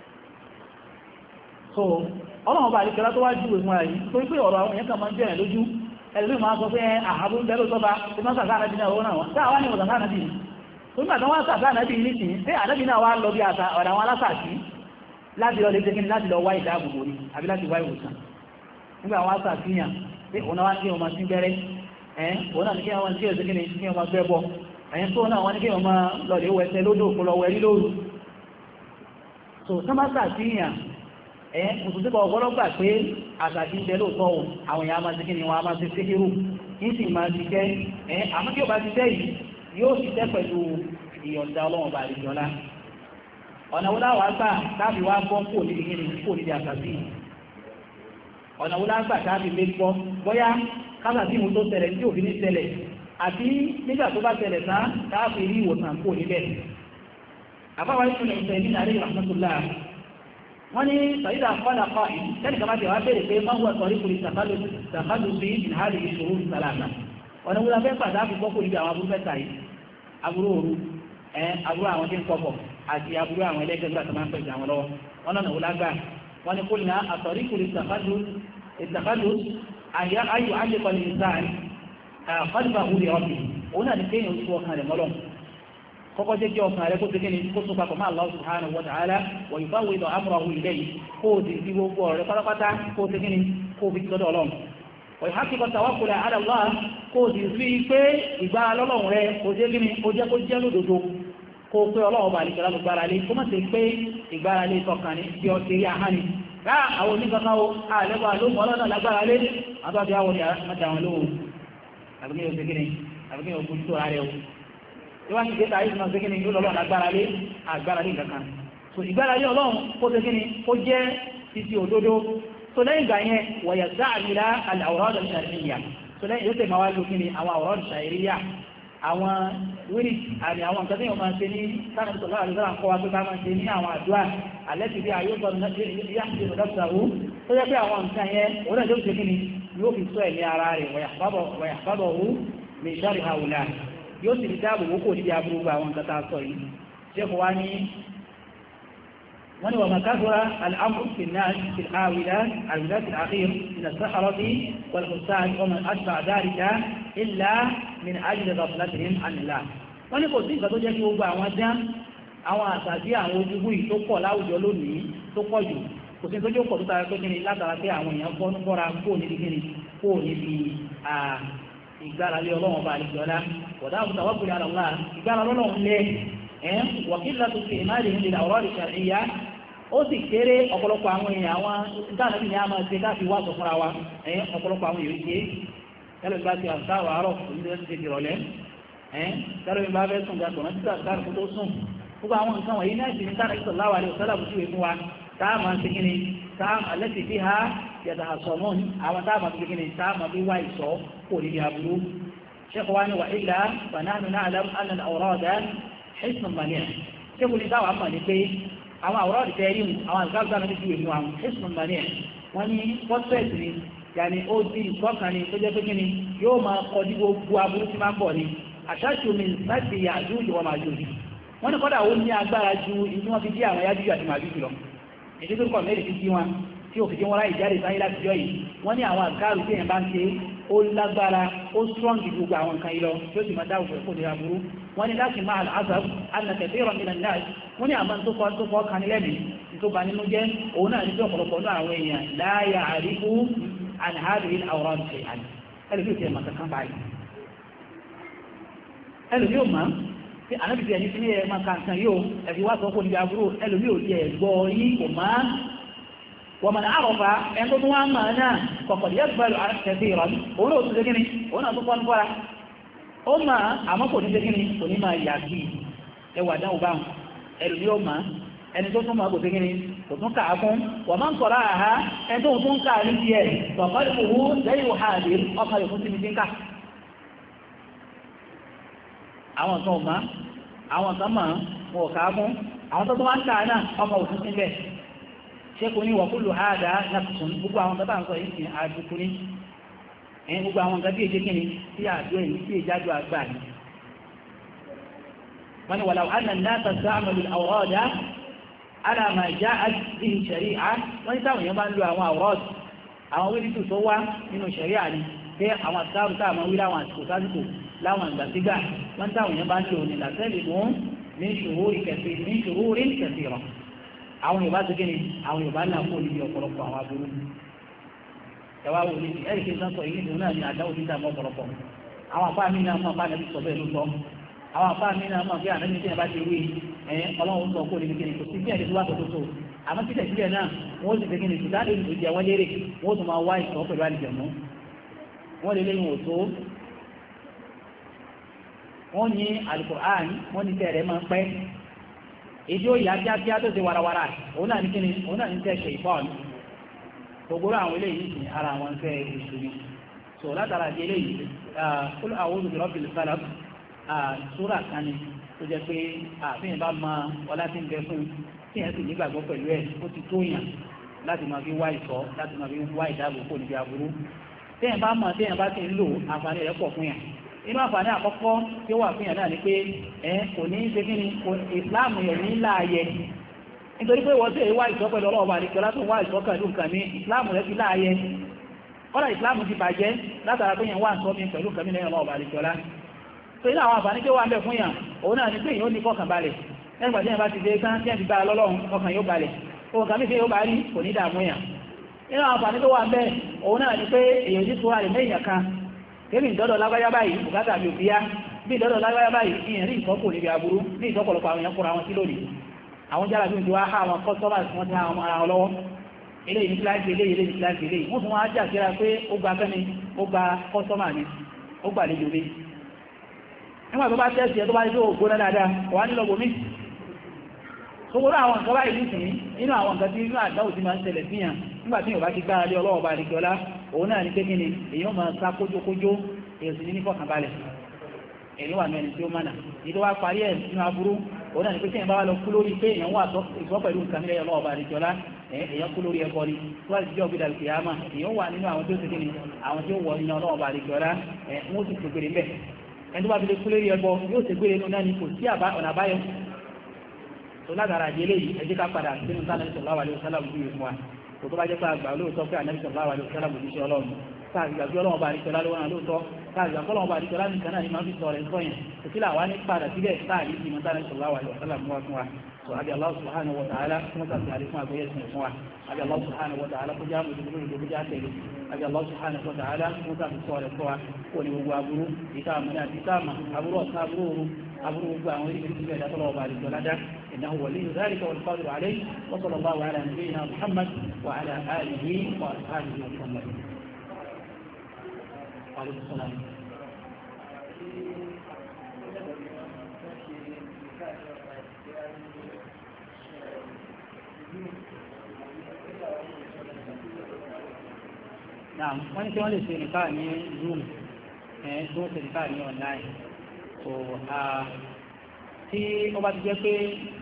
so ọlọ́run bá àríkẹ́lá tó wá júwe fún àyí tó pé ọ̀rọ̀ àwọn èèyàn kan máa ń jẹ́ lójú ẹ̀lú máa sọ pé àhàbú ń bẹ́lú tọ́ba tí wọ́n sàkà ànábì náà wọ́n náà táà wá ní ọ̀sàkà ànábì tó nígbà tó wọ́n sàkà ànábì ní sí pé ànábì náà wá lọ bí ọ̀dà àwọn alásàkí láti lọ lè jẹ́ láti lọ wá ìdáàbòbò ní àbí láti wá ìwòsàn nígbà wọn sàfihàn pé òun náà wá ní kí wọ́n máa sí gbẹ́rẹ́ òun náà ní kí wọ́n sí ẹ̀sẹ̀ kí wọ́n máa gbẹ́bọ tó náà wọ́n ní kí wọ́n máa lọ lè wẹ̀sẹ̀ lódò kó lọ wẹ̀rí lóru so sọ́mọ́ sàfihàn mùsùlùmí ọgbọ́dọ̀ gbà pé àtàkì ń bẹ lóòótọ́ o àwọn èèyàn máa ti kí ni wọ́n á máa ti sékérù yìí sì máa ti jẹ́ àmọ́ kí o bá ti jẹ́ yìí yóò sì jẹ́ pẹ̀lú ìyọ̀ǹda ọlọ́run bá àlejòọlá ọ̀nà wo láwàá gbà táàbí wá gbọ́ kò níbi kí ni kò níbi àtàkì ọ̀nà wo lágbà táàbí lé gbọ́ bóyá kásàtì mú tó ṣẹlẹ̀ tí òfin ní ṣẹlẹ̀ àti nígbà tó bá ṣẹlẹ̀ tán táàbí rí ìwòsàn kò níbẹ̀ àbáwá ìṣúná ìṣẹ̀ ní àlẹ́ ìrànlọ́tòlá wọ́n ní sàyídà kọ́lá kọ́ ìtẹ́lẹ̀ kama ti wá bèèrè pé máa wọ́n sọ̀rí kùrì sàkálù sí ìhàlì ìṣòro ìsàlàmà ọ̀nà wúlá fẹ́ pàdé àfikọ́ kò níbi àwọn aburú mẹ́ta yìí aburú òru aburú àwọn tí ń kọ́kọ̀ àti aburú àwọn ẹlẹ́gbẹ́ nígbà tó máa ń pẹ̀lú àwọn lọ́wọ́ wọn náà wúlá gbà wọ́n ní kúlìnà àsọ̀rí kùrì sàkálù ayò alẹ́kọ̀ọ́ ní ìsáàn kọ́lùbà wúlẹ̀ ọ̀bì òun náà ni kéèyàn oṣù ọkàn rẹ̀ mọ́lọ̀ kọ́kọ́ jẹ́ kí ọkàn rẹ̀ kó ti kíni kó tún papọ̀ máa Allah subhanahu wa ta'ala wa yufawwidu amrahu ilayhi kó o ti di gbogbo ọ̀rẹ́ pátápátá kó ti kíni kó o fi tọ́dọ̀ ọlọ́run wa yuhaqqiqu tawakkula ala Allah kó o sì fi pé ìgbà lọ́lọ́run rẹ̀ kó jẹ́ kíni kó jẹ́ kó jẹ́ lódodo kó o pé ọlọ́run bá nìkan láti gbára lé kó má ti pé ìgbára lé tọkàn ní bí ọtí rí ahán ni rá àwọn oníkankan o àlẹ́gbà ló mọ́ lọ́nà lágbára lé àtọ́jú àwọn ìyàmọ́ta àwọn olóhùn àbíkẹ́ yóò ṣégin ní àbíkẹ́ yóò fojú tó ara rẹ̀ o tí wọ́n ti gbé tàí ìsinmi ṣégin ní yóò lọ́lọ́ lágbára lé àgbára lé kankan so ìgbára lé ọlọ́run kó ṣégin ní ó jẹ́ títí òdodo so lẹ́yìn ìgbà yẹn wọ̀yà sáàmìlá al-awrad al-shar'iyya so lẹ́yìn yóò tẹ̀ máa wá lókè ní àwọn awrad al-shar'iyya àwọn wíìrì àti àwọn nǹkan tí yóò máa ń ṣe ní sáàmì sọ̀rọ̀ àdúrà ń kọ́ wa pé ká máa ń ṣe ní àwọn àdúrà alẹ́sì bí ayọ́gbọ́ yáṣẹ́ ìrọ̀dọ́gbàwó tó jẹ́ pé àwọn nǹkan yẹn òun náà yóò ṣe kí ni yóò fi sọ ẹ̀mí ara rẹ̀ wọ̀yàfábọ̀wó lè ṣáàrì haúlá yóò sì rí dáàbò wó kò níbi aburú àwọn nǹkan tá a sọ yìí ṣe kò wá ní wọ́n ni wọ́n makásọ́ra al'amur fi náà fi àwìlá àwìlá fi àkíyar ìnà sáhàrọ́bí wàlùsàn ọmọ àṣà àdáríta ilá min ajiyar gaflatihim anilá wọ́n ni kò sí ìgbà tó jẹ́ kí gbogbo àwọn dán àwọn àtàbí àwọn ojúgbù yìí tó pọ̀ láwùjọ lónìí tó pọ̀ jù kò sí tó jẹ́ pọ̀ tó tara pé kíni látara pé àwọn èèyàn fọ́nú bọ́ra kó níbi kíni kó níbi ìgbáralé ọlọ́run bá àlejòọ́lá wọ̀dá àbúta wọ́pùlẹ̀ àlọ́lá ìgbára lọ́lọ́run lẹ́ wọ̀kílá tó fi ìmáàlì ní àwọ̀rọ̀ ìṣàríyá ó sì kéré ọ̀pọ̀lọpọ̀ àwọn èèyàn àwọn ìdáàbí ni a máa ṣe káàfi wá sọ fúnra wa ọ̀pọ̀lọpọ̀ àwọn èèyàn ṣe tẹ́lẹ̀ bá ti àṣàrò àárọ̀ oníṣẹ́ ti ìrọ̀lẹ́ tẹ́lẹ̀ bá fẹ́ sùn gbàgbọ́n náà títà àṣàrò tó sùn gbogbo àwọn nǹkan wọ̀nyí náà sì ní sáà sallallahu alaihi wasallam síwé fún wa táàmà ń segin táàmà lẹ́sì bí ha yàtà àṣọ̀mọ́n àwọn táàmà ń segin táàmà bí wá ìṣọ́ kò níbi aburú ṣẹ́kọ̀ wá ní wà ilá fanáàmì náà alam anna al-awrada hisnun mani' ṣẹ́kù ní táwà mọ̀ ní pé àwọn awrada tẹ́rí àwọn àgbàgbà náà síwé fún àwọn hisnun mani' wọ́n ní fọ́sẹ̀tì ni yàní ó di ìkọ́kàn ni tó jẹ́ pé kíni yóò máa kọ́ dí gbogbo aburú tí máa ń bọ̀ ni àṣàṣù mi láti Ya'juj wa Ma'juj wọ́n ní kọ́dà ó ní agbára ju ìdí wọ́n fi dí àwọn Ya'juj àti Ma'juj lọ èdè tó kọ̀ mẹ́rin fi dí wọn tí ò fi dí wọn láì jáde sáyé láti jọ yìí wọ́n ní àwọn àgáàrù tí èèyàn bá ń ṣe ó lágbára ó strong gbogbo àwọn nǹkan yìí lọ tí ó sì máa dáwọ̀ fún ìdíra burú wọ́n ní láti máa al-asaf anna kathiran minan nas wọ́n ní àmọ́ tó kọ́ kanilẹ́mì tó bá nínú jẹ́ òun náà ní tí ọ̀pọ̀lọpọ̀ náà àwọn èèyàn la ya'rifu an hadhihi al-awrad shay'an ẹlòmí ò tiẹ̀ máa kankan báyìí ẹlòmí ò máa tí ànábìtì ẹni tí ní ẹ máa kankan yóò ẹ̀fí wá sọ́kò níbi aburú ẹlòmí ò tiẹ̀ gbọ́ yí kò máa wọ́n mọ̀ ní àrọ̀fà ẹni tó tún wá máa náà kọ̀kọ̀dì yẹ́ gbẹ́lú àtẹ̀sí ìrọ̀lú òun náà tún ṣe kíni òun náà tún kọ́ ní fọ́ra ó máa àmọ́ kò ní ṣe kíni kò ní máa yà sí ẹwà dáhùn báhùn ẹlòmí ò máa ẹni tó tún máa kò sí kíni kò tún kà á fún wọ́n máa ń sọ̀rọ̀ àhá ẹni tó tún kà ní tiẹ̀ tọ̀kọ́lù òwú lẹ́yìn òhàdì ọkọ̀ rẹ̀ fún sí mi ti ń kà àwọn kan ọ̀má àwọn kan máa wọ̀ kà á fún àwọn tó tún wá ń kà náà ọmọ òfin síbẹ̀ ṣé kò ní wọ̀kúlù àádá nàkùsùn gbogbo àwọn kan bá ń sọ yìí sí àdúkú ní ẹ̀yìn gbogbo àwọn kan tí èjé kíni tí àdó ẹ̀yìn tí èjájú àgbà ní wọ́n ni wàlàwọ̀ annà náà tàbí àmàlù àwọ̀rọ̀dá alàmà já àti ṣẹ̀ríà wọ́n ní táwọn èèyàn bá ń lo àwọn àwọ̀rọ̀dù àwọn wíìlítù tó wá nínú ṣẹ̀ríà ni pé àwọn àtàrù táwọn wí láwọn àsìkò sásìkò láwọn ìgbàsígbà wọ́n ní táwọn èèyàn bá ń lo ní làtẹ́lì mú ní ṣòro rí kẹsì rọ̀ àwọn Yorùbá tó kíni àwọn Yorùbá náà kó níbi ọ̀pọ̀lọpọ̀ àwọn aburú ẹwà wò ní ẹ̀rì kí n sọ yìí nìkan náà ní àdáwò títà mọ́ ọ̀pọ̀lọpọ̀ àwọn àpá mi náà mọ̀ bá nàbí sọ bẹ́ẹ̀ ló sọ àwọn àpá mi náà mọ̀ bí ànábi tí ẹ bá ti wí Ọlọ́run sọ kó níbi kíni kò sí bí ẹ̀dẹ̀ tó wà tó tó àmọ́ títẹ̀ sílẹ̀ náà wọ́n ti kíni ìtúdá lè tó jẹ wọ́n lérè wọ́n tún máa wá ìsọ́ pẹ̀lú àlìjẹ̀mú wọ́n lè léyìn òtó wọ́n ní Al-Qur'an wọ́n ní tẹ̀rẹ̀ máa pẹ́ èdè ó yà kíákíá tó ti warawara òun náà ní kíni òun náà ní tẹ́ ṣe ìfọ́n gbogbo àwọn eléyìí ní ara àwọn fẹ́ èṣù ni so látara di eléyìí qul a'udhu bi rabbil falaq súrà kan ni tó jẹ́ pé àfihàn bá ma ọlá tí ń bẹ fún tí yẹn sì nígbàgbọ́ pẹ̀lú ẹ̀ ó ti tó yàn láti máa fi wá ìṣọ́ láti máa fi wá ìdáàbòbò níbi aburú téèyàn bá mọ̀ téèyàn bá ti ń lò àǹfààní rẹ̀ pọ̀ fún yàn inú àǹfààní àkọ́kọ́ tí ó wà fún yàn náà ni pé kò ní ṣe kí ni ìsìláàmù yẹn ní láàyè nítorí pé wọ́n tí èyí wá ìṣọ́ pẹ̀lú ọlọ́ọ̀bà àdìkọ́lá tó wá ìṣọ́ pẹ̀lú nǹkan ní ìsìláàmù rẹ̀ fi láàyè kọ́lá ìsìláàmù ti bàjẹ́ látara pé yẹn wá ìṣọ́ mi pẹ̀lú nǹkan ní lẹ́yìn ọlọ́ọ̀bà àdìkọ́lá tó ilé àwọn àǹfààní tó wà ń bẹ̀ fún yàn òun náà ní pé èèyàn ó ní fọkàn balẹ̀ lẹ́gbà tí yàn bá ti dé tán tí yàn ti bá lọ́lọ́run ọkàn yóò balẹ̀ ohun kan mìíràn yóò bá rí kò ní dààmú yàn nínú àwọn àǹfààní tó wà ń bẹ̀ òun náà ní pé èèyàn ti tura rẹ̀ mẹ́yìn kan kébì ìdọ́dọ̀ lágbájá báyìí bùkátà mi ò fi yá bí ìdọ́dọ̀ lágbájá báyìí ìyẹn rí ìtọ́kù níbi aburú ní ìtọ́pọ̀lọpọ̀ àwọn èèyàn kóra wọn sí lónìí àwọn jára bí ti wá àwọn customers wọ́n ti àwọn ara wọn lọ́wọ́ eléyìí ní kíláàsì eléyìí ní kíláàsì eléyìí wọ́n tún wá jà síra pé ó gba fẹ́ni ó gba customer ni ó gbà lè jòrè nígbà tó bá tẹ́sì ẹ tó bá rí tó gbóná dáadáa wà nílọ gbòmí gbogbo àwọn nǹkan báyìí nìsín nínú àwọn nǹkan tí inú àdáwò ti máa ń ṣẹlẹ̀ síyàn nígbà tí yóò bá ti gbára lé ọlọ́wọ́ bá nìkẹ́ ọlá òun náà ní kékeré èèyàn máa sá kójókójó èèyàn sì ní fọkànbalẹ̀ èyí wà ní ẹni tí ó mánà ìdí wá parí ẹ̀ nínú aburú òun náà ní pé tí èèyàn bá wá lọ kú lórí pé èèyàn wà ìsọ́ pẹ̀lú nǹkan nílẹ̀ ọlọ́wọ́ bá nìkẹ́ ọlá èèyàn kú lórí ẹbọ ni tó wá sí jọ́ gbéra kìyàmá èèyàn wà nínú àwọn tó ti kíni àwọn tí ó wọ nínú ọlọ́wọ́ bá nìkẹ́ ọlá wọ́n sì gbèrè mbẹ̀ ẹni tó bá fi lè kú lórí ẹbọ yóò sì gbèrè nínú náà ni kò sí ọ̀nà àbáyọ tó lágbára àjẹlé yìí ẹ jẹ́ ká padà sínú sáà nàbì sallallahu alaihi wasallam ojú ìfún wa tó bá jẹ́ pé àgbà olóòótọ́ pé ànàbì sallallahu alaihi wasallam ojú iṣẹ́ ọlọ́run káàkiri àgbà ọlọ́run bá àríkọlá ló wọn lóòótọ́ káàkiri àgbà ọlọ́run bá àríkọlá nìkan náà ni máa fi sọ rẹ̀ sọ́yìn kò sí làwọn ní padà síbẹ̀ káàkiri ìmọ̀ sáà nàbì sallallahu alaihi wasallam mú wa fún wa so abi Allah subhanahu wa ta'ala kuma ta tsari kuma ga yasin kuma abi Allah subhanahu wa ta'ala ko jamu da gudu da tare abi Allah subhanahu wa ta'ala kuma ta tsore kowa ko ni wo aburu ita mana ita ma aburu gba àwọn ibi tí da tolo ba ri dolada innahu waliyyu dhalika wal qadir alayhi wa sallallahu ala nabiyyina Muhammad wa ala alihi wa ashabihi wa sallam wa alaykum assalam náà wọ́n ní kí wọ́n lè ṣe nìkan ní zoom tí wọ́n ṣe nìkan ní online so tí ó bá ti jẹ́ pé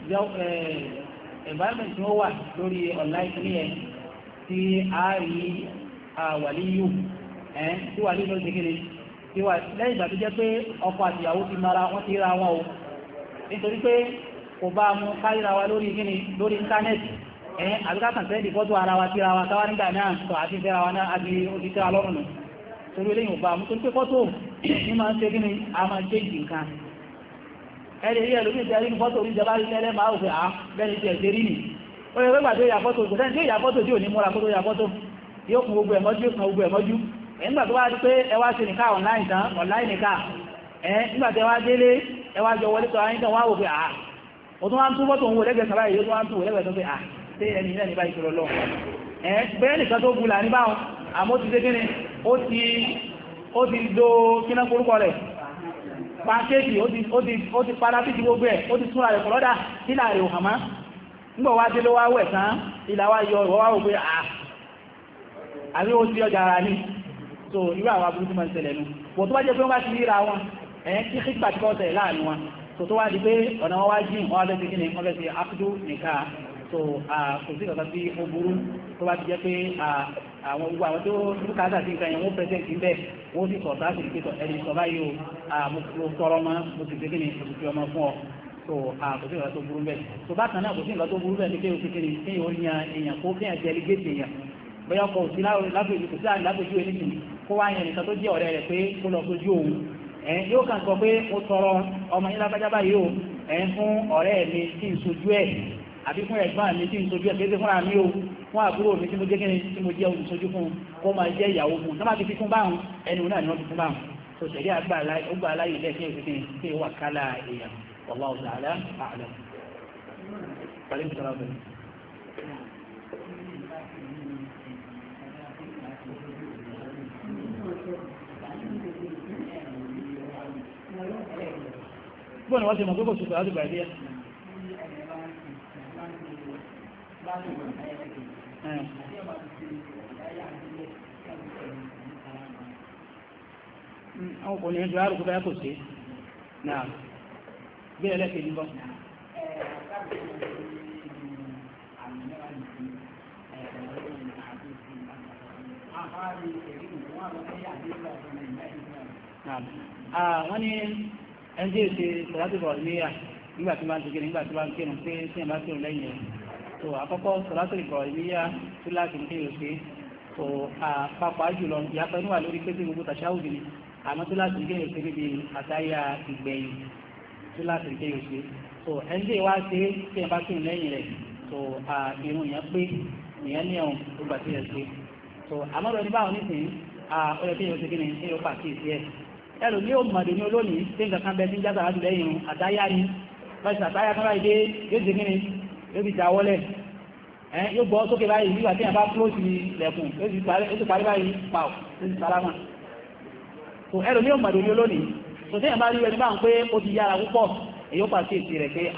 environment tí wọ́n wà lórí online ní ẹ̀ tí a rí wàlíyù tí wàlíyù ló ṣe kéde tí wà lẹ́yìn ìgbà tó jẹ́ pé ọkọ àti ìyàwó ti mara wọ́n ti ra wọn o nítorí pé kò bá mú káríra wa lórí kíni lórí íńtánẹ́ẹ̀tì àbíkákan tẹ́ẹ̀dì fọ́tò ara wa tíra wa káwà nígbà náà sọ àti fẹ́ra wa náà àti òtítẹ́ alọ́rùn nù torí eléyìn ọba mú torí pé fọ́tò ní máa ń ṣe gíní a máa jẹ́ ìdì nǹkan ẹ̀rẹ̀ rí ẹlòmí ìjẹ́ rí fọ́tò orí ìjọba rí tẹ́lẹ̀ máa òfin bẹ́ẹ̀ni ti ẹ̀ṣẹ́ rí nì ó yẹ pẹ́gbà tó yà fọ́tò kò sẹ́ni tí ó yà fọ́tò tí ò ní múra kó tó yà fọ́tò yóò kún gbogbo ẹ̀mọ́jú nígbà tó wá rí pé ẹ wá ṣe nìka online tán online nìka nígbà tẹ wá délé ẹ wá jọ wọlé tọ́ ayé tán wá wò pé ó tún wá ń tún fọ́tò òun wò lẹ́gbẹ̀ẹ́ sábà yìí ó tún wá ń tún wò lẹ́gbẹ̀ẹ́ tó pé tí ẹni ilẹ̀ níbá ìṣòro lọ bẹ́ẹ̀ nìkan tó gúnlà ní báhùn àmọ́ ti dé gíní ó ti do kíná korúkọ rẹ̀ pàkéèkì ó ti padà sí ti gbogbo ẹ̀ ó ti túnra rẹ̀ kọ̀lọ́dà nílà rẹ̀ òhàmá nígbà wá dé ló wá wẹ̀ tán ìlà wá yọ ìwọ́ wá wò pé àrí ó ti ọjà ara ní so irú àwọn aburú tí máa ń ṣẹlẹ̀ nù bò tó bá jẹ́ pé wọ́n bá ti ríra wọn kí kíkà tí kọ́ tẹ̀ láàrin wọn so tó wá di pé ọ̀nà wọn wá jìn wọ́n fẹ́ sí kíni wọ́n fẹ́ sí akudu nìka so kò sí ọ̀sán tí ó burú tó bá ti jẹ́ pé àwọn gbogbo àwọn tó bùkátà sí nǹkan yẹn wọ́n pẹ́sẹ̀ntì ń bẹ̀ wọ́n sì sọ̀tà sí ìpẹ́tọ̀ ẹni sọ báyìí o mo tọrọ mọ́ mo sì gbé kíni mo sì fi ọmọ fún ọ so kò sí ọ̀sán tó burú bẹ́ẹ̀ so bákan náà kò sí ọ̀sán tó burú bẹ́ẹ̀ ní pé o ti kíni kí o yan èèyàn kó kí èèyàn jẹ́ ẹlẹ́gẹ́sì èèyàn bóyá ọkọ̀ òsì lágbèjú kò sí àrùn lágbèjú ẹni kìíní kó wá yan nìkan tó jẹ́ ọ̀rẹ́ rẹ̀ pé kó lọ sójú òun yóò kàn sọ pé mo tọrọ ọmọ yín lágbájá báyìí o fún ọ̀rẹ́ mi tí ń sojú ẹ̀ àbí fún ẹ̀gbọ́n mi tí ń sojú ẹ̀ kéde fúnra mi o fún àbúrò mi tí mo jẹ́ kíni tí mo jẹ́ olùsojú fún kó máa jẹ́ ìyàwó fún tó má ti fi fún báhùn ẹni náà ni wọ́n ti fún báhùn tó ṣẹ̀rí àgbà aláyè ilẹ̀ kí èsì kíni kí wà kálá èèyàn wallahu ta'ala a'lam. Bueno, wọ́n ti mọ̀ gbogbo ṣùgbọ́n láti bàìdíyà. Àwọn kò ní ẹjọ́ àrùkú báyá kò sí. Náà, bí ẹlẹ́kẹ̀ẹ́ ní bọ́. Wọ́n ní ẹnjẹ́ ìṣe sọ̀rọ̀tìbọ̀ níyà nígbà tí máa ń tẹ̀kẹ́ nígbà tí máa ń kírun pé tí ẹ̀ bá kírun lẹ́yìn ẹ̀ tó àkọ́kọ́ sọ̀rọ̀tìbọ̀ níyà tí láti ń kéyò sí tó àpapọ̀ jùlọ ìyàpẹ́ níwà lórí pé tí gbogbo tàṣáwùdì ni àmọ́ tó láti gé òṣè níbi àtàyà ìgbẹ̀yìn tó láti gé òṣè so ẹni tí wá ṣe tí ẹ bá kí lẹ́yìn rẹ̀ so irun yẹn pé ìyẹn ní ẹ̀hún tó gbà tí ẹ ṣe so àmọ́ lọ ní báwọn nísìnyí ó yẹ kí ẹ ṣe kí ni ẹ yóò pàkíyèsí ẹ ẹlò ní òmùmọ̀dé ní olónìí tí nǹkan kan bẹ tí ń jáde àdúgbò lẹ́yìn àtàyà ni báyìí àtàyà kan báyìí dé yóò ṣe kí ni yóò fi jáwọ́lẹ̀ yóò gbọ́ sókè báyìí nígbà tí a bá close lẹ̀kùn yóò ti parí báyìí pàù yóò ti sálámà so ẹlò ní òmùmọ̀dé ní olónìí so tí a bá rí ẹni bá ń pé ó ti yára púpọ̀ èyí ó pàkíyèsí rẹ̀ pé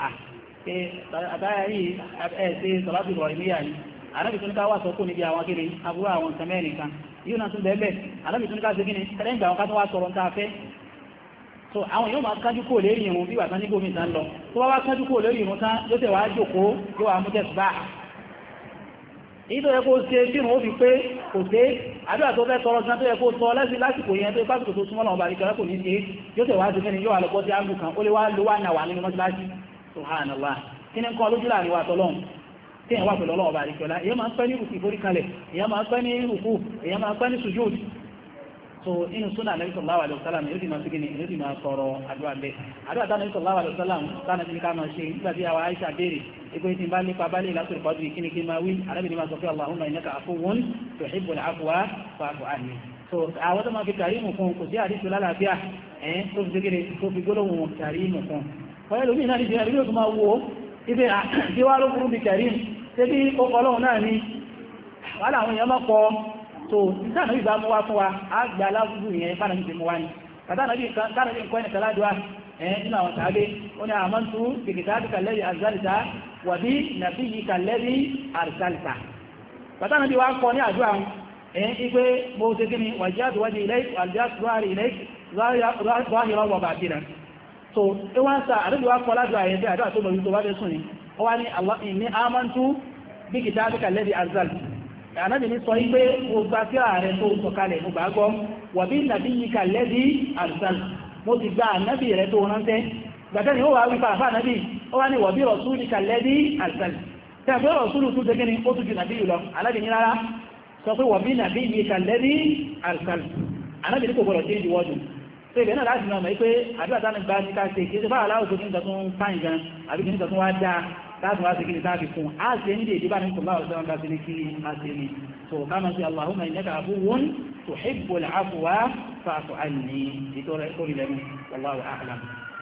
àtàyà yìí ẹ̀ ṣe sọ̀láṣì rọ̀ ìmíyà ni ànábì tó ní ká wà sọ́kù níbi àwọn kiri aburú àwọn nǹkan mẹ́rin kan yíò náà tún bẹ́ẹ̀ ànábì tó ní ká ṣe kí ni ẹlẹ́yìn ìgbà àwọn ká tó wá sọ̀rọ̀ ń ta fẹ́ so àwọn yóò máa kájú kó lérí ìrun bí wàtán ní gómi tán lọ tó wá kájú kó lérí ìrun tán ló tẹ̀ wá jòkó yóò wá mú tẹ̀sùbá èyí tó yẹ kó ṣe tí ìrun ó fi pé kò ṣe àdúrà tó fẹ́ tọrọ sí tó yẹ kó sọ lásìkò yẹn tó pásìkò tó súnmọ́ lọ́wọ́ bàríkẹ́ kò ní ṣe yóò tẹ̀ wá ṣe kí ni yóò wá lọ bọ́ sí áńgù kan ó lè wá lo wá náà wà nínú mọ́sálásí subhanallah kí ni nǹkan lójú láàrin wa tọ́lọ́hun tí èyàn wà pẹ̀lú ọlọ́wọ́ bá àríkẹ́ọlá èyàn máa ń pẹ́ ní rùkú ìforíkalẹ̀ èyàn máa ń pẹ́ ní rùkú èyàn máa ń pẹ́ ní sùjúd so inú súnà Ànábì sallallahu alaihi wasallam yóò sì máa sígi ní yóò sì máa sọ̀rọ̀ àdúrà bẹ́ẹ̀ àdúrà tá Ànábì sallallahu alaihi wasallam tánà sí ní ká máa ṣe nígbà tí àwọn Àìṣà béèrè ipò tí bá nípa bá lè látòrí pàdé kí ni kí máa wí Ànábì ní máa sọ pé Allahumma innaka afuwwun tuhibbul afwa fa'fu anni so àwọn tó máa fi kàrímù fún kò sí àdíṣù lálàáfíà tó fi ṣégede tó fi gbólóhùn kàrímù fún ọ̀yẹ́ lómi náà ní ṣe àríwí tó máa wo ibi àdíwá ló burú bí kàrímù ṣe bí ó kọlọ́hùn náà ní wàhálà àwọn èèyàn máa kọ so ìtànà ìgbà mú wá fún wa á gbà aláwùjú ìyẹn bá nàbí mú wá ní kàtànàbí nǹkan ẹnìkan ládùá nínú àwọn tàbí ó ní àmọ́ntú bìkìtàbíkà lẹ́rí àzálìta wà bí nàbíyíkà lẹ́rí àrìsálìta kàtànàbí wá kọ ní àdúrà ipé mo ṣe kí ni wàjíyàtò wájí ilẹ̀ wàjíyàtò ilẹ̀ zahira wa batina so ìwọ́n sá àdúgbò wá kọ ládùá yẹn bí àdúrà tó lọ tó wá bẹ́ sùn ní ó wá ní inni amantu bí kìtàbíkà lẹ́rí àzálìta ànábì ní sọ ipé mo gba sí ààrẹ tó sọ̀kalẹ̀ mo gbà gbọ́ wà bí nàbíyíkà lẹ́rí àrìsálìta mo ti gba ànábì rẹ̀ tó ránṣẹ́ gbàtẹ́ ni ó wà wípa àfá ànábì ó wá ní wà bí rasulika lẹ́rí àrìsálìta tẹ́ àpẹ́ rọ̀súlù tún tẹ́ gẹ́ni ó tún ju nàbí lọ alábi ní rárá sọ pé wà bí nàbí yìí kàlẹ́rí àrìsálìta anábì ní kò gbọdọ̀ tí ń diwọ́dù tó ibẹ̀ náà láti mọ̀ pé àdúrà tánà bá ní ká ṣe kí ṣe bára láwùjọ kí ní tọ́tún fáìn gan àbí kí ní tọ́tún wá dáa láti wá sí kí ní táàbì fún a ṣe ní dèdè bá ní sọ̀lá ọ̀sán ká sí ní kí a ṣe ní so ká máa ṣe Allahumma innaka afuwwun tuhibbul afwa fa'fu anni ìtọ́rẹ orí lẹ́nu wallahu a'lam.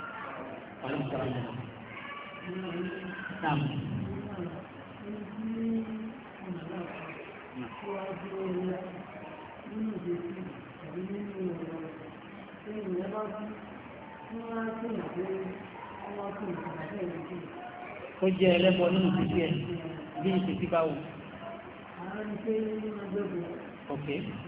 Ó jẹ́ ẹlẹ́bọ nínú títí ẹ̀ bí i títí báwo. Ok.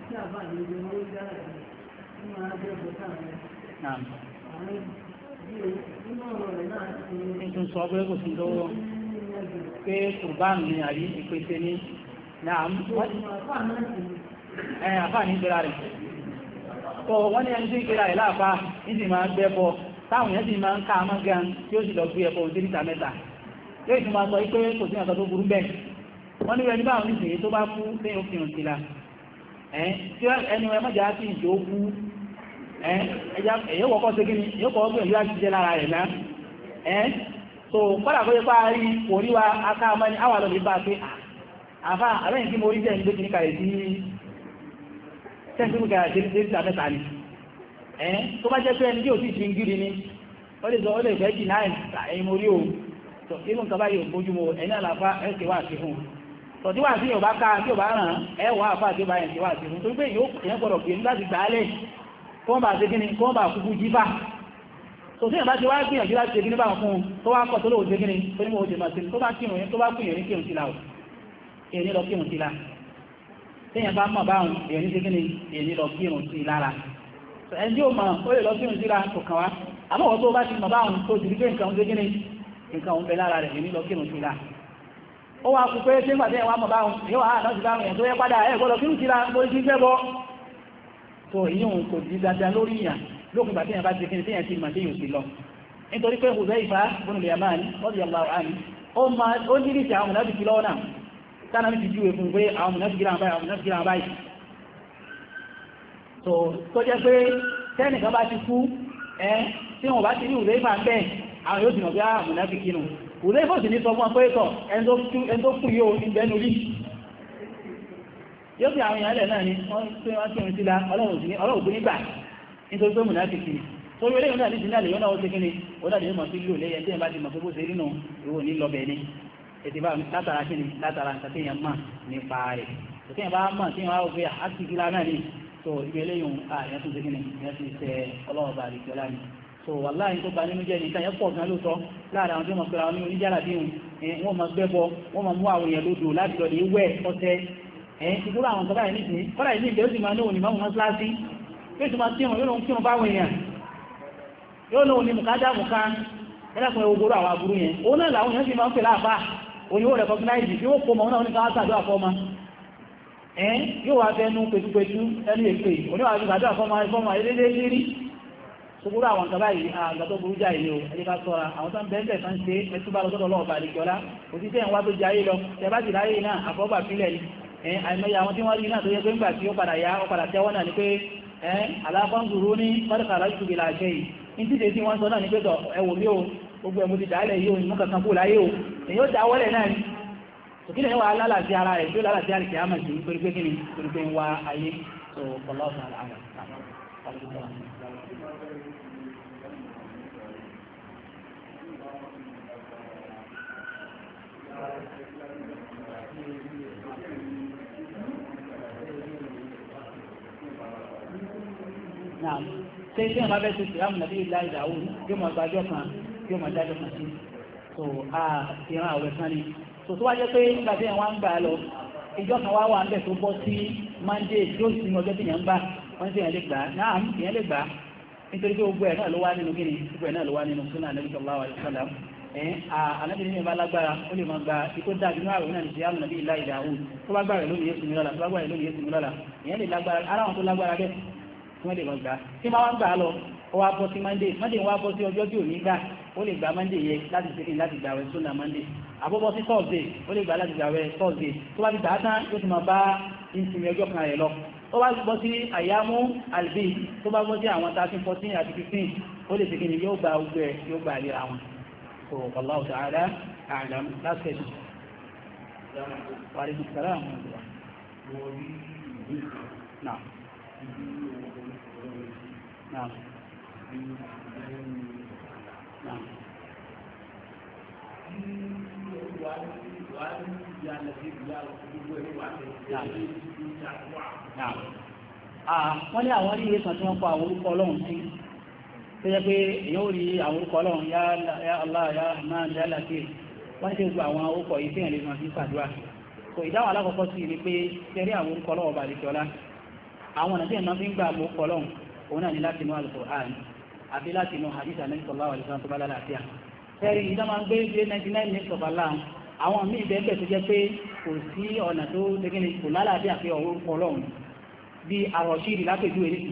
Nítorí sọ pé kò sí lọ́wọ́ pé kùrbánù ni àrí ìpèsè ní náà àfáà ní ìgbéra rẹ̀. So wọ́n ní ẹni tí ìgbéra rẹ̀ láàfá ní sì máa gbẹ́bọ táwọn èèyàn sì máa ń ká àmọ́ gan tí ó sì lọ gbé ẹbọ òdíríta mẹ́ta yóò sì máa sọ pé kò sí ọ̀tọ̀ tó burú bẹ́ẹ̀ wọ́n ní ẹni báwọn nísìnyí tó bá kú lẹ́yìn òfin òsì la tí ẹni ẹ mọ́jà sí ìjọ kú èyí wọ́kọ́ sí kíni èyí kọ́ gbìyànjú láti jẹ́ lára rẹ̀ náà so kọ́dà kó yẹ pa rí orí wa aká ọmọ ni àwọn àlọ́lẹ̀ bá pé àfá àbẹ́yìn tí mo rí jẹ́ ìgbé kìníkà rẹ̀ sí sẹ́ńtìmùkà ìdíríta mẹ́ta ni tó bá jẹ́ pé ẹni tí ò sì fi ń gírí ni ó lè sọ ó lè fẹ́ jì náà ẹ̀yìn mo rí o tó inú nǹkan báyìí ò bójú mo ẹ̀yìn àlàfà ẹ̀sẹ̀ wà sí fún tọ̀ tí wà sí yóò bá ká tí ò bá ràn ẹ̀wọ̀ àfà tí ó bá yẹn ti wà sí fún torí pé èèyàn gbọ́dọ̀ gbìyànjú láti gbà á lẹ̀ kó wọ́n bá ṣe kíni kó wọ́n bá kúkú jí bá tó tí ìyàbá ti wá gbìyànjú láti ṣe kíní bá fún tó wá kọ́ tó lóò ṣe kíní tó ní mo ṣe máa ṣe tó bá kírun tó bá kírun ní kírun sí la ò èyí lọ kírun sí la téèyàn bá mọ̀ báhùn èyí ní ṣe kíní èyí lọ kírun sí lára ẹni tí ó mọ̀ ó lè lọ kírun sí la kò kàn wá àmọ́ wọ́n tó bá ti mọ̀ báhùn tó ti rí pé nǹkan ṣe kíní nǹkan òun bẹ lára rẹ̀ èyí lọ kírun sí la ó wá kú pé tí ń pàdé ẹ̀wà mọ̀ báhùn èyí wà á náà ti báhùn èyàn tó yẹ padà ẹ̀ gbọ́dọ̀ kírun sí la lórí sí fẹ́ bọ́ tó ìyún kò di dandan lórí ìyàn lókùn bàtí yàn bá ti kíni tí yàn ti mà tí yóò sí lọ nítorí pé Huzaifa ibn al-Yaman radiyallahu anhu ó ní ìrìsì àwọn mùnáfíkí lọ́wọ́ náà tánà ní ti júwe fún pé àwọn mùnáfíkí ràn báyìí tó jẹ́ pé tẹ́nìkan bá ti kú tí wọ́n bá ti rí Hudayfa ń bẹ́ àwọn yóò ti mọ̀ bí i mùnáfíkí nù Hudayfa sì ní sọ fún ọpẹ́ ìtọ̀ ẹni tó kú yóò ní bẹ́nu rí yóò fi àwọn èèyàn lẹ̀ náà ni wọ́n tí wọ́n tí wọ́n ti la ọlọ́run bí nígbà nítorí pé mùnáfíkí torí eléyìí náà ní ti náà lè yọ́nà ó ti kíni ó dàbí mọ̀ sí lò lẹ́yẹ tí ẹ̀ bá ti mọ̀ pé bó ṣe rí nù ìwò ní lọ́bẹ̀ ni ètì bá látara kíni látara nǹkan tí èèyàn mọ̀ nípa rẹ̀ tó tí èèyàn bá mọ̀ tí wọ́n á wọ́pẹ́ àtìgílá náà ni tó ibi eléyìí àyàn tó ṣe kíni ìyẹn ti ṣe ọlọ́run bá àdìgbò láni so wàláhì tó bá nínú jẹ́ ní ìtàn yẹn pọ̀ gan lóòótọ́ láàrin àwọn tí wọ́n pẹ̀lú àwọn oníjàlá bí wọ́n mọ̀ gbẹ́bọ wọ́n mọ̀ mú àwọn èèyàn lódò láti lọ lè wẹ̀ ọ̀tẹ́ ìgbúrò àwọn tọ́bá yìí nìsín kọ́lá ìlú ìgbẹ́ ó sì máa ní òní máa mọ́ síláàsì yóò sì máa tíwọ̀n yóò lóun tíwọ̀n báwọn èèyàn yóò lóun ní mùkájá mùká ẹlẹ́kùnrin ogbóró àwọn aburú yẹn òun náà làwọn èèyàn sì máa ń pè láàbá òníwò recognize yóò kó mọ̀ náà ní káwá sàdúrà fọ́mọ yóò wá fẹ́nu pẹ̀tupẹ̀tu ẹni èpè oníwà fi sàdúrà fọ́mọ ẹlẹ́lẹ́ rí ṣùgbọ́n àwọn kan báyìí àgbà tó burú jáì ní o ẹjẹ́ ká sọ́ra àwọn tó ń bẹ́ẹ̀ tán ṣe ẹtúbà lọ́sọ́dọ̀ lọ́wọ́ bá àdìjọ́lá òtítẹ́ ìwá tó jayé lọ tẹ́bá sì ráyé náà àfọ́gbà fílẹ̀ ni àìmọye àwọn tí wọ́n rí náà tó yẹ pé ńgbà tí ó padà yá ó padà tẹ́wọ́ náà ni pé aláfọ́nzùrú ní mọ́dẹ̀kà aláṣù bí láṣẹ yìí ní títẹ̀ tí wọ́n sọ náà ni pé tọ̀ ẹwò mí o gbogbo ẹ̀mú ti dálẹ̀ yìí o ìmú kankan kú láyé o èyí ó já wọ́lẹ̀ náà ni òkí lẹ́yìn wa lálàsí ara rẹ̀ tí ó lálàsí àrìkì àmà sí torí pé kí ni torí pé ń wá ayé so ọlọ́ọ̀sán àlàáfà náà ṣe tí wọ́n bá bẹ́ẹ̀ tó ṣe àmì nàbí ìlà ìdáwó yóò máa gbájọ́ kan yóò máa dájọ́ kan sí so ìran àwẹ̀ kan ni so tó wá jẹ́ pé nígbà tí wọ́n ń gbà lọ ìjọ kan wá wà ń bẹ̀ tó bọ́ sí Monday tí ó sì ní ọjọ́ tí yẹn ń gbà wọ́n sì yẹn lè gbà náà ìyẹn lè gbà nítorí pé gbogbo ẹ̀ náà ló wá nínú kíni gbogbo ẹ̀ náà ló wá nínú súnà Ànábì sallallahu alaihi wasallam ànábì ní ìbá lágbára ó lè máa gba ikó dájú ní àrùn náà ní ṣe àmì nàbí ìlà ìdáhùn tó bá gbàrẹ̀ lónìí yéṣù mi lọ́la tó bá gbàrẹ̀ lónìí yéṣù mi lọ́la ìyẹn lè lágbára ara wọn tó lágbára bẹ́ẹ̀ tí wọ́n lè lọ gbà tí máa wá ń gbà lọ ó wá bọ́ sí Monday wá bọ́ sí ọjọ́ tí ò ní gbà ó lè gba Monday yẹ láti ṣe kí láti gbà wẹ̀ súnà Monday àbọ̀bọ̀ sí Thursday ó lè gbà láti gbà wẹ̀ Thursday tó bá ti gbà tán yóò ti máa bá ìsinmi ọjọ́ kan rẹ̀ lọ tó bá bọ́ sí àyámú àlùbí tó bá bọ́ sí àwọn 13 14 àti 15 ó lè ṣe kí ni yóò gba ogbẹ́ yóò gbà lé àwọn so wallahu ta'ala a'lam last question wa alaykum assalam na'am na'am na'am wọ́n ní àwọn oríire kan tí wọ́n kọ àwọn orúkọ Ọlọ́run sí tó yẹ pé èyàn ò rí àwọn orúkọ Ọlọ́run ya Allah ya Rahman ya Latif wọ́n ti gbọ́ àwọn orúkọ yìí fẹ́yàn lè máa fi ṣàdúrà so ìdáhùn alákọ̀ọ́kọ́ sí ni pé tẹ́rí àwọn orúkọ Ọlọ́run bá lè jọlá àwọn ọ̀nà tí èèyàn fi ń gbà mọ́ orúkọ Ọlọ́run òun náà ni láti inú Al-Qur'an àbí láti inú hadith Ànábì sallallahu alaihi wasallam tó bá lálàáfíà tẹ́rí ìdá máa ń gbé 99 names of Allah àwọn míì bẹ́ẹ̀ tó jẹ́ pé kò sí ọ̀nà tó dégínì kò lálàáfíà pé orúkọ Ọlọ́run bí Ar-Rashid lápèjúwe ní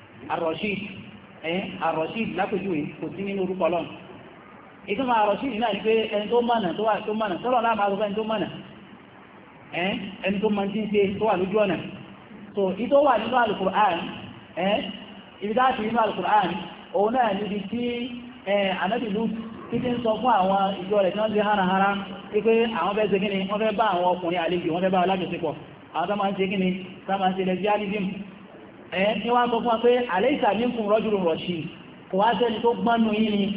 Ar-Rashid lápèjúwe kò sí nínú orúkọ Ọlọ́run ìtumọ̀ Ar-Rashid náà ni pé ẹni tó mọ̀nà tọ́lọ̀ náà máa gbogbo ẹni tó mọ̀nà ẹni tó mọ̀ tí ń ṣe tó wà lójú ọ̀nà so ìtò wà nínú Al-Qur'an ibi dáàtì nínú Al-Qur'an òun náà níbi tí Ànábì Lut títí ń sọ fún àwọn ìjọ rẹ̀ tí wọ́n ti hánahánà wípé àwọn fẹ́ ṣe kíni wọ́n fẹ́ bá àwọn ọkùnrin àlejò wọ́n fẹ́ bá alájọsípọ̀ àwọn tó máa ń ṣe kíni tó máa ń ṣe lesbianism ní wọ́n sọ fún wa pé alaysa minkum rajulun rashid kò wá sẹ́ni tó gbọ́nù yìí ni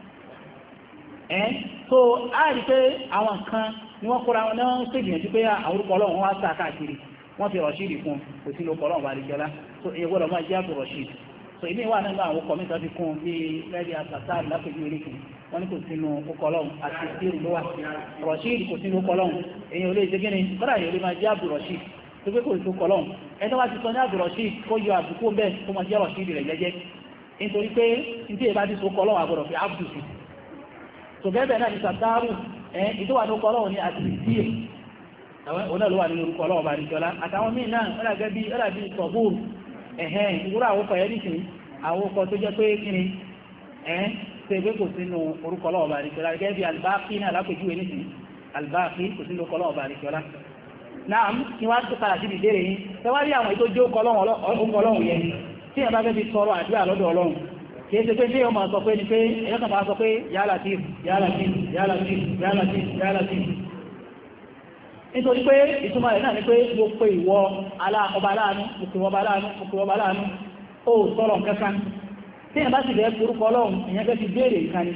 so a rí pé àwọn kan ni wọ́n kóra wọn náà ṣègbìyànjú pé àwọn orúkọ Ọlọ́run wá sá káàkiri wọ́n fi rashid kún kò sí lóko Ọlọ́run bá rí jọlá so èyí gbọ́dọ̀ máa jẹ́ àpò rashid so ilé wà nínú àwọn ọkọ̀ mẹ́ta fi kún bí rẹ́dí àtàtàrí lápẹjú erékùn wọ́n ní kò sínú ọkọ̀ Ọlọ́run àti ìsírù ló wà rashid kò sínú ọkọ̀ Ọlọ́run èyí ò lè jẹ́ gíní kọ́dà yóò lè máa jẹ́ àbù rashid tó pé kò sí ọkọ̀ Ọlọ́run ẹni tó bá ti sọ ní àbù rashid kó yọ àbùkù bẹ́ẹ̀ kó máa jẹ́ rashid rẹ̀ jẹ́jẹ́ nítorí pé ní tí èbá ti sọ ọkọ̀ Ọlọ́run àgbọ̀dọ̀ fi àbù sí so bẹ́ẹ̀ náà ni sàtàrù ìtọ́wà ní ọkọ̀ Ọlọ́run ní àti ìsírù àwọn náà ló wà nínú orúkọ Ọlọ́run bá ní jọlá àtàwọn míì náà ọ̀làgẹ́ bí sọ̀bùrù ìwúrà àwọn ọkọ̀ yẹn nìsín àwọn ọkọ̀ tó jẹ́ pé kí ni ṣe pé kò sínú orúkọ Ọlọ́run bá ní jọlá gẹ́gẹ́ bí albáàkì náà lápèjúwe nìsín albáàkì kò sínú orúkọ Ọlọ́run bá ní jọlá náà kí wọ́n tó padà síbi ìbéèrè yìí tẹ́wárí àwọn ètò jẹ́ orúkọ Ọlọ́run yẹn tí ẹ bá fẹ́ fi tọrọ àdúrà lọ́dọ̀ Ọlọ́run kìí ṣe pé tí ọmọ sọ pé ní pé ẹ̀yọ́ kan bá sọ pé ya Latif ya Latif ya Latif ya Latif ya Latif nítorí pé ìtumọ̀ rẹ̀ náà ni pé mo pe ìwọ ọba aláàánú ọba aláàánú ó sọ̀rọ̀ kankan tí ẹ bá sì fẹ́ forúkọ Ọlọ́run ìyẹn fẹ́ fi béèrè ìkànnì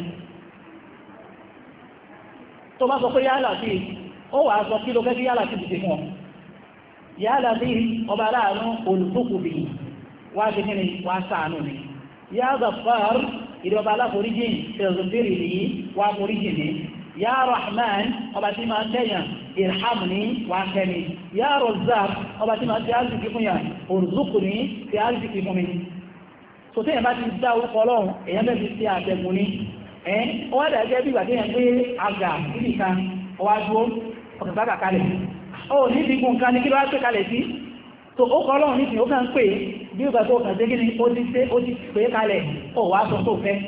tó bá sọ pé ya Latif ó wà sọ kí ló fẹ́ kí ya Latif ti fún ọ ya Latif ọba aláàánú olùtókùbì wá sí kí ni wá ṣàánú ni ya Ghaffar ìdọba aláforíjìn tẹ̀sùfèrè ní wá foríjìn ní ya Rahman ọba tí máa tẹ́yàn irhamni wá kẹ́ni ya Razzaq ọba tí máa tẹ́ àrísìkí fún yàn urzuqni tẹ́ àrísìkí fún mi so tẹ́yàn bá ti dá orúkọ Ọlọ́run èyàn bẹ́ẹ̀ fi ṣe àtẹ̀gùn ní ó wá dàgẹ́ bí ìgbà tẹ́yàn pé àgà níbi kan ọwá dúró ọ̀kàtàkà kalẹ̀ ó ní ìdígun nǹkan ní kí ló wá pé kalẹ̀ sí so ó kọ́ Ọlọ́run nísìn ó kàn ń pè bí ó gbà tó kàn sí gíní ó ti pè é kalẹ̀ ó wá sọ tó fẹ́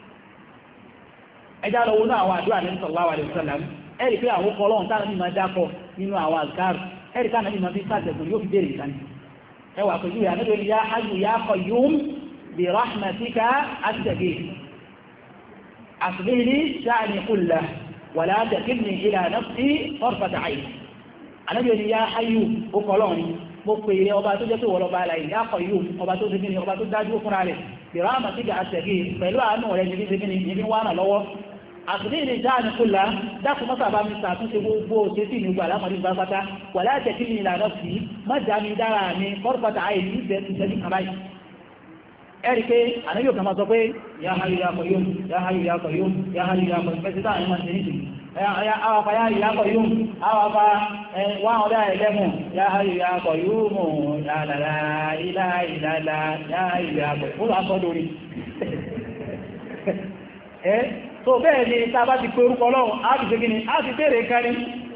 ẹjá lọ wọnú àwọn àdúrà ní sallallahu alaihi wasallam ẹ̀rì pé àwọn kọ́ Ọlọ́run tánà ní máa dákọ̀ nínú àwọn azkar ẹ̀rì ká nàbí máa fi sáàtẹ̀kùn yóò fi bèèrè ìtàn ẹwà pẹ̀lú ìyá nílò ya hayyu ya qayyum bi rahmatika astaghith aslih li sha'ni kullahu wa la takilni ila nafsi tarfata 'ayn anábì ya hayyu ó kọ́ Ọlọ́run mo pè é ọba tó jẹ́ pé wọ́lọ́ba aláì ya qayyum ọba tó dégíní ọba tó dájú fúnra rẹ̀ bìráàmà tí ga astaghith pẹ̀lú àánú rẹ̀ níbi dégíní níbi wà náà lọ́wọ́ àtúndé ilé jáàni kúlá dákùn mọ́sà bá mi sàtúnṣe gbogbo òṣèṣì ní gbà lámàrí pátápátá wà láti kí ní ìlànà sí mọ́jà mi dára mi kọ́rùpátá àyè ní ìṣẹ́jú kàbáyì ẹ̀rí pé ànábì kan máa sọ pé ya hayyu ya qayyum ya hayyu ya qayyum ya hayyu ya qayyum pẹ̀sí táwọn ẹ̀mọ́ ṣe ní ìsìn àwàfà ya hayyu ya qayyum àwàfà 111 ya hayyu ya qayyum ya la ilaha illallah ya hayyu ya qayyum ó lọ sọ lórí so bẹ́ẹ̀ ni ta bá ti pé orúkọ Ọlọ́run á ti ṣe gíní á ti bèèrè kárí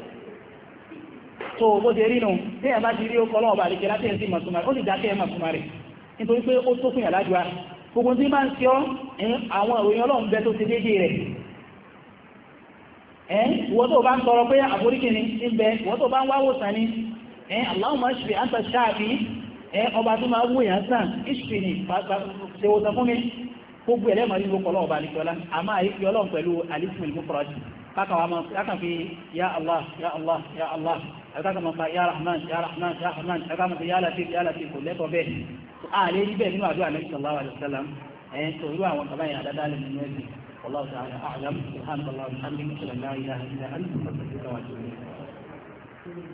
so bó ṣe rí nù tí ẹ̀ bá ti rí orúkọ Ọlọ́run bá lè kẹ́lá tí ẹ̀ sí mọ̀túnmà ó sì dákẹ́ mọ̀túnmà rẹ̀ nítorí pé ó tó fún ìyàlájúwá gbogbo tí máa ń ṣe ọ́ àwọn ìròyìn Ọlọ́run bẹ tó ti dédé rẹ̀ ìwọ tó bá ń tọrọ pé àforíkì ni ń bẹ ìwọ tó bá ń wáwòsàn ni Allahumma ishfi anta shafi ọba tó máa wó yàn sàn ishfi ni ṣe wòsàn fún mi gbogbo ẹlẹ́mọ̀ ní orúkọ Ọlọ́run bá ní kíọ́lá a máa yí Ọlọ́run pẹ̀lú alifu al-mufrad kákan fi ya Allah ya Allah ya Allah ẹ̀kákan mọ̀ ya Rahman ya Rahman ya Rahman ẹ̀kákan fi ya Latif ya Latif kò lẹ́tọ̀ bẹ́ẹ̀ a lè rí bẹ́ẹ̀ nínú àdúrà Nabi sallallahu alaihi wasallam tó irú àwọn tàbá yẹn àdádá lè nínú ẹ̀sìn wallahu ta'ala a'lam subhanallahi wa bihamdihi la ilaha illa anta astaghfiruka wa atubu ilayk